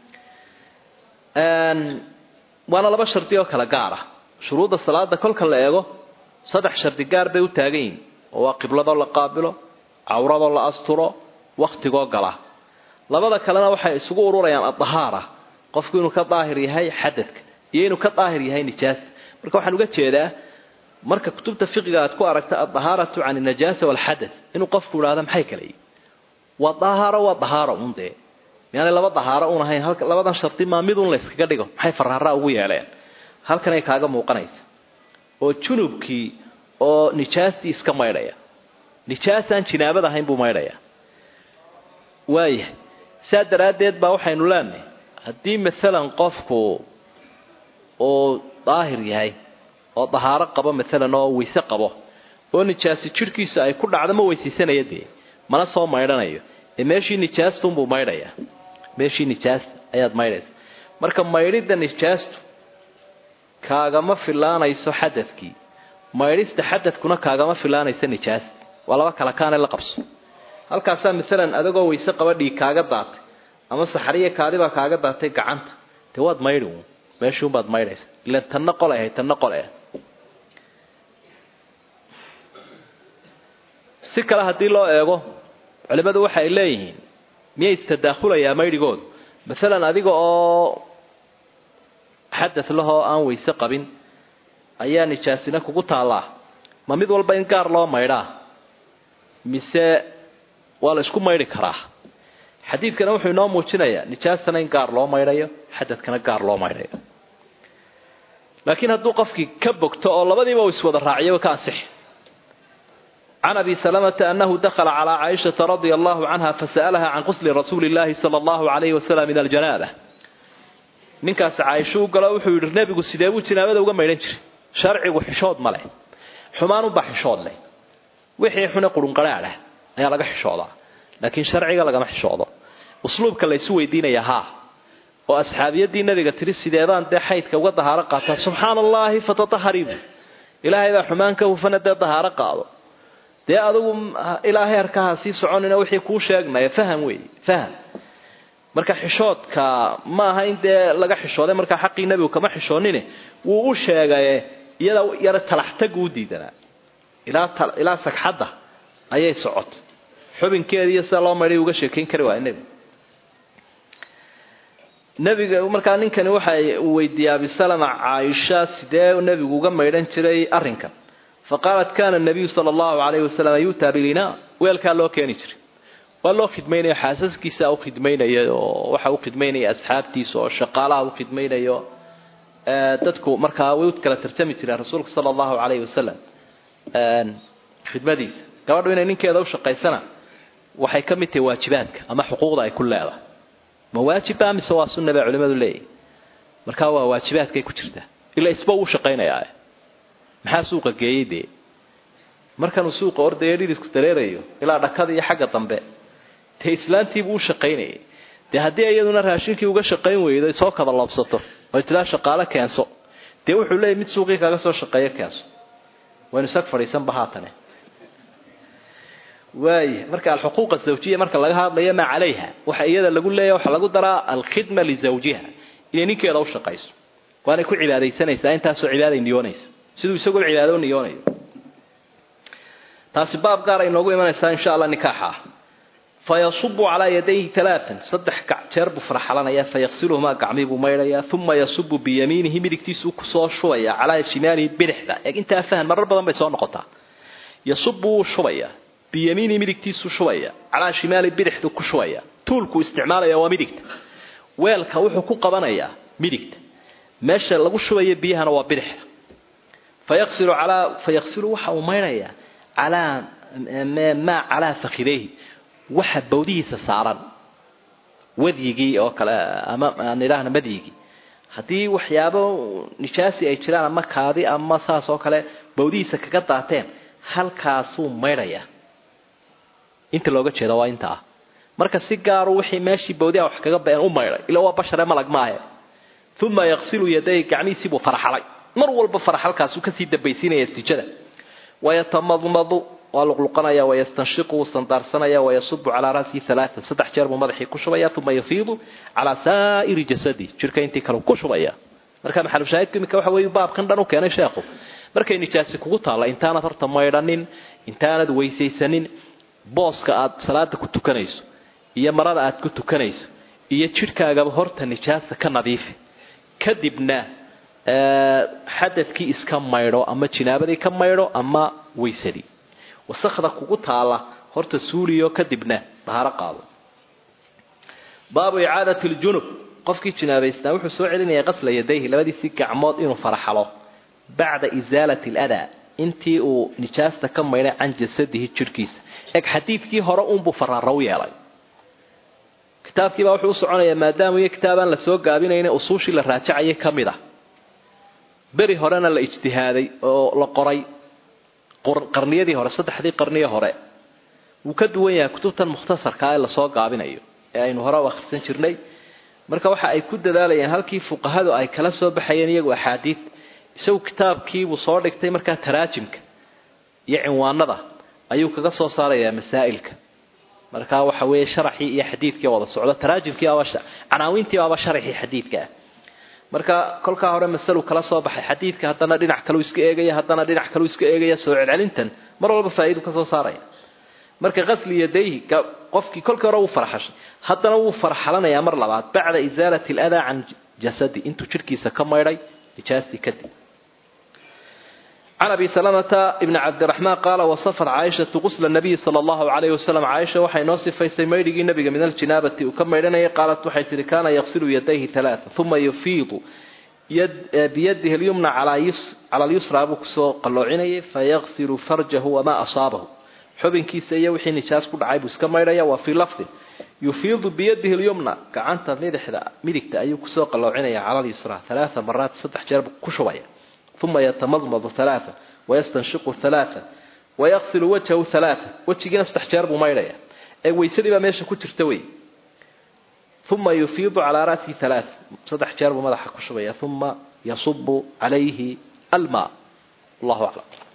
وانا لبا شرطيو kala gaar ah shuruuda salaada kolka la eego saddex sharti gaar bay u taageen oo qiblada la qaabilo awrada la asturo waqtigo gala labada kalena waxay isugu ururayaan adhaara qofku inuu ka daahir yahay xadadka iyo inuu ka daahir yahay nijaas marka waxaan uga jeedaa marka kutubta fiqiga aad ku aragta adhaaratu an nijaasa wal hadath inuu qofku yiraahdo maxay kale wa dahaara undee يعني لبض طهارة ونهاين هلك لبضن شرطي ما ميدون ليس كقديقه حي فرهراء وياله هلك أنا كاجا موقنيس أو تشنوبكي أو نجاستي إسكاميريا نجاسان شنابة هاين بوميريا واي سادر أديت باوحين ولاني هدي مثلا قفكو أو ظاهر يهاي أو طهارة قبا مثلا أو ويسقبه أو نجاستي تشركي ساي كل عدم ويسيسنا يدي ما نصو ميرانيو ماشي نجاستهم بوميريا meeshii nijaas ayaad maydhaysaa marka maydhida nijaastu kaagama filaanayso xadadkii maydhista xadadkuna kaagama filaanayso nijaas walaba kala kaan la qabso halkaas midalan adagoo weyse qabadhii kaaga daatay ama saxariye kaadiba kaaga daatay gacanta te waad maydhin meeshii baad maydhaysaa ila tanna qolay si kala hadii loo eego culimadu waxay leeyihiin miyay istadaakhulaya maydhigood midalan adiga oo xadath laho aan weyse qabin ayaa nijaasina kugu taalaa ma mid walba in gaar loo maydhaa mise waa la isku maydhi karaa xadiidkana wuxuu inoo muujinayaa nijaasana in gaar loo maydhayo xadathkana gaar loo maydhayo laakiin hadduu qofkii ka bogto oo labadiiba uu iswada raaciyo ka ansix عن أبي سلمة أنه دخل على عائشة رضي الله عنها فسألها عن غسل رسول الله صلى الله عليه وسلم من الجنابة نكاس عائشة قال وحي النبي السداوي جنابة وقام ينجري شرعي وحشاد مله حمان بحشاد له وحي حنا قرن قراله أي لقى حشاده لكن شرعي لقى حشاده أسلوب كلا يسوي دين يها وأصحابي الدين الذي قتل السداوان ده حيث كوجد طهارة سبحان الله فتطهرين إلى هذا حمان كوفنا ده طهارة قاضي dee adigu ilaa heerkaha si soconina wixii ku sheegnay faham weey faham marka xishoodka ma aha in laga xishooday marka xaqii nabiga kama xishoonine wuu u sheegay iyada yar talaxta guudidana ilaa sagxada ayay socot xubinkeedii sida loo maray uga sheekeyn kari waa nabiga marka ninkani waxa uu weydiiyay Abi Salama Aisha sidee nabigu uga maydhan jiray arrinkan فقالت كان النبي صلى الله عليه وسلم يؤتى بالإناء ويلكا لو كان يجري والله خدميني حاسس كيسا او خدميني waxa uu khidmeynay asxaabtiisa oo shaqaalaha uu khidmeynayo dadku marka way u kala tartami jireen rasuulka sallallahu alayhi wasallam khidmadiisa gabadhu inay ninkeeda u shaqaysana waxay ka mid tahay waajibaadka ama xuquuqda ay ku leedahay ma waajiba mise waa sunnada culimadu leeyahay marka waa waajibaadka ay ku jirtaa ila isba uu shaqaynayaa maxaa suuqa geeyay markan uu suuqa ordayeedii isku dareerayo ilaa dhakada iyo xagga dambe te islaantii buu shaqaynayay de hadii ayaduna raashinkii uga shaqayn weyday soo kala labsato oo tilaa shaqaale keenso de wuxuu leeyahay mid suuqii kaga soo shaqeeyo keenso waynu sag fariisan bahaatane waay marka xuquuq zawjiya marka laga hadlayo ma calayha waxa iyada lagu leeyahay waxa lagu daraa al-khidma li zawjiha inay ninkeeda u shaqayso waana ku cibaadaysanaysaa intaas oo cibaadayn diyoonaysa sidoo isagoo cibaado niyoonayo taasi baab gaar ah inoogu imanaysaa insha Allah nikaaha fayasubbu ala yadayhi thalathan saddex jeer bu farxalanaya fayaghsiluhuma gacmibu mayraya thumma yasubbu bi yaminihi midigtiisu ku soo shubaya ala shimalihi bidixda inta faham marar badan bay soo noqotaa yasubbu shubaya bi yaminihi midigtiisu shubaya ala shimalihi bidixdu ku shubaya toolku isticmaalaya waa midigta weelka wuxuu ku qabanaya midigta meesha lagu shubaya biyahana waa bidixda فيغسل وحا وميريا على ما على فخذيه وحا بوديه سارا وذيقي او كلا اما نراهنا مديقي haddii waxyaabo nijaasi ay jiraan ama kaadi ama saas oo kale bawdiisa kaga daateen halkaasuu maydhaya inta looga jeedo waa inta marka si gaar ah wixii meeshii bawdiya wax kaga been u maydhay ila waa bashar malag maahe thumma yaghsilu yadayhi gacmihiisa buu faraxalay mar walba faraxalkaas uu ka sii dabaysinaya istijada ويتمضمض ولقلقنا ويستنشق ويستنطرسنا ويصب على رأسه ثلاثة صدح جرب مضحي كشبيا ثم يفيض على سائر جسده شركة انت كلو كشبيا marka maxal shaayidku waxa weey baab kan dhan oo keenay sheekhu markay nijaasi kugu taala intaana horta maydhanin intaanad weysaysanin booska aad salaada ku tukanayso iyo marada aad ku tukanayso iyo jirkaaga horta nijaasta ka nadiif kadibna xadadkii iska maydho ama jinaabadii ka maydho ama weysadii wasakhda kugu taala horta suuliyo kadibna bahara qaado baabu i'aadati al-junub qofkii jinaabaystaa wuxuu soo celinayaa qasla yadayhi labadiisi gacmood inuu faraxalo bacda izaalati al-adaa intii uu nijaasta ka maydhay can jasadihi jirkiisa eg xadiidkii hore buu faraaraw yeelay kitaabkii baa wuxuu soconayaa maadaama iyo kitaaban la soo gaabinayna usuushii la raajacay kamida bari horena la ijtihaaday oo la qoray qarniyadii hore saddexdii qarniye hore uu ka duwan yahay kutubtan mukhtasarka ee la soo gaabinayo ee aynu hore u akhrisan jirnay marka waxa ay ku dadaalayaan halkii fuqahadu ay kala soo baxayeen iyagu axaadiid isagu kitaabkii uu soo dhigtay marka taraajimka iyo cinwaanada ayuu kaga soo saarayaa masaa'ilka marka waxa weeye sharxi iyo xadiidkii wada socda taraajimkii waa canaawintii waa sharxi xadiidka marka kolka hore mas'alo kala soo baxay xadiidka hadana dhinac kale iska eegaya hadana dhinac kale iska eegaya soo celcelintan mar walba faa'iido ka soo saaraya marka qasli yadayhi qofkii kolka hore uu farxashay hadana uu farxalanaya mar labaad bacda izaalati al-adaa an jasadi intu jirkiisa ka maydhay nijaasti kadib عن أبي سلمة ابن عبد الرحمن قال وصفت عائشة غسل النبي صلى الله عليه وسلم عائشة وحي نوصف في سيميري النبي من الجنابة وكما لنا قالت وحي كان يغسل يديه ثلاثة ثم يفيض بيده اليمنى على اليسرى بكسو قلوعينيه فيغسل فرجه وما أصابه حبن كيسية وحي نشاس كل عيبس كما لنا وفي لفظ يفيض بيده اليمنى كعنت ميدكت أيوكسو قلوعينيه على اليسرى 3 مرات 6 جرب كشوية ثم يتمضمض 3 ويستنشق 3 ويغسل وجهه 3 وجهنا استحجار بميريا اي ويسدي با meesha ku jirta way ثم يفيض على راسه 3 صدح جار بمدحه ku shubaya ثم يصب عليه الماء الله اعلم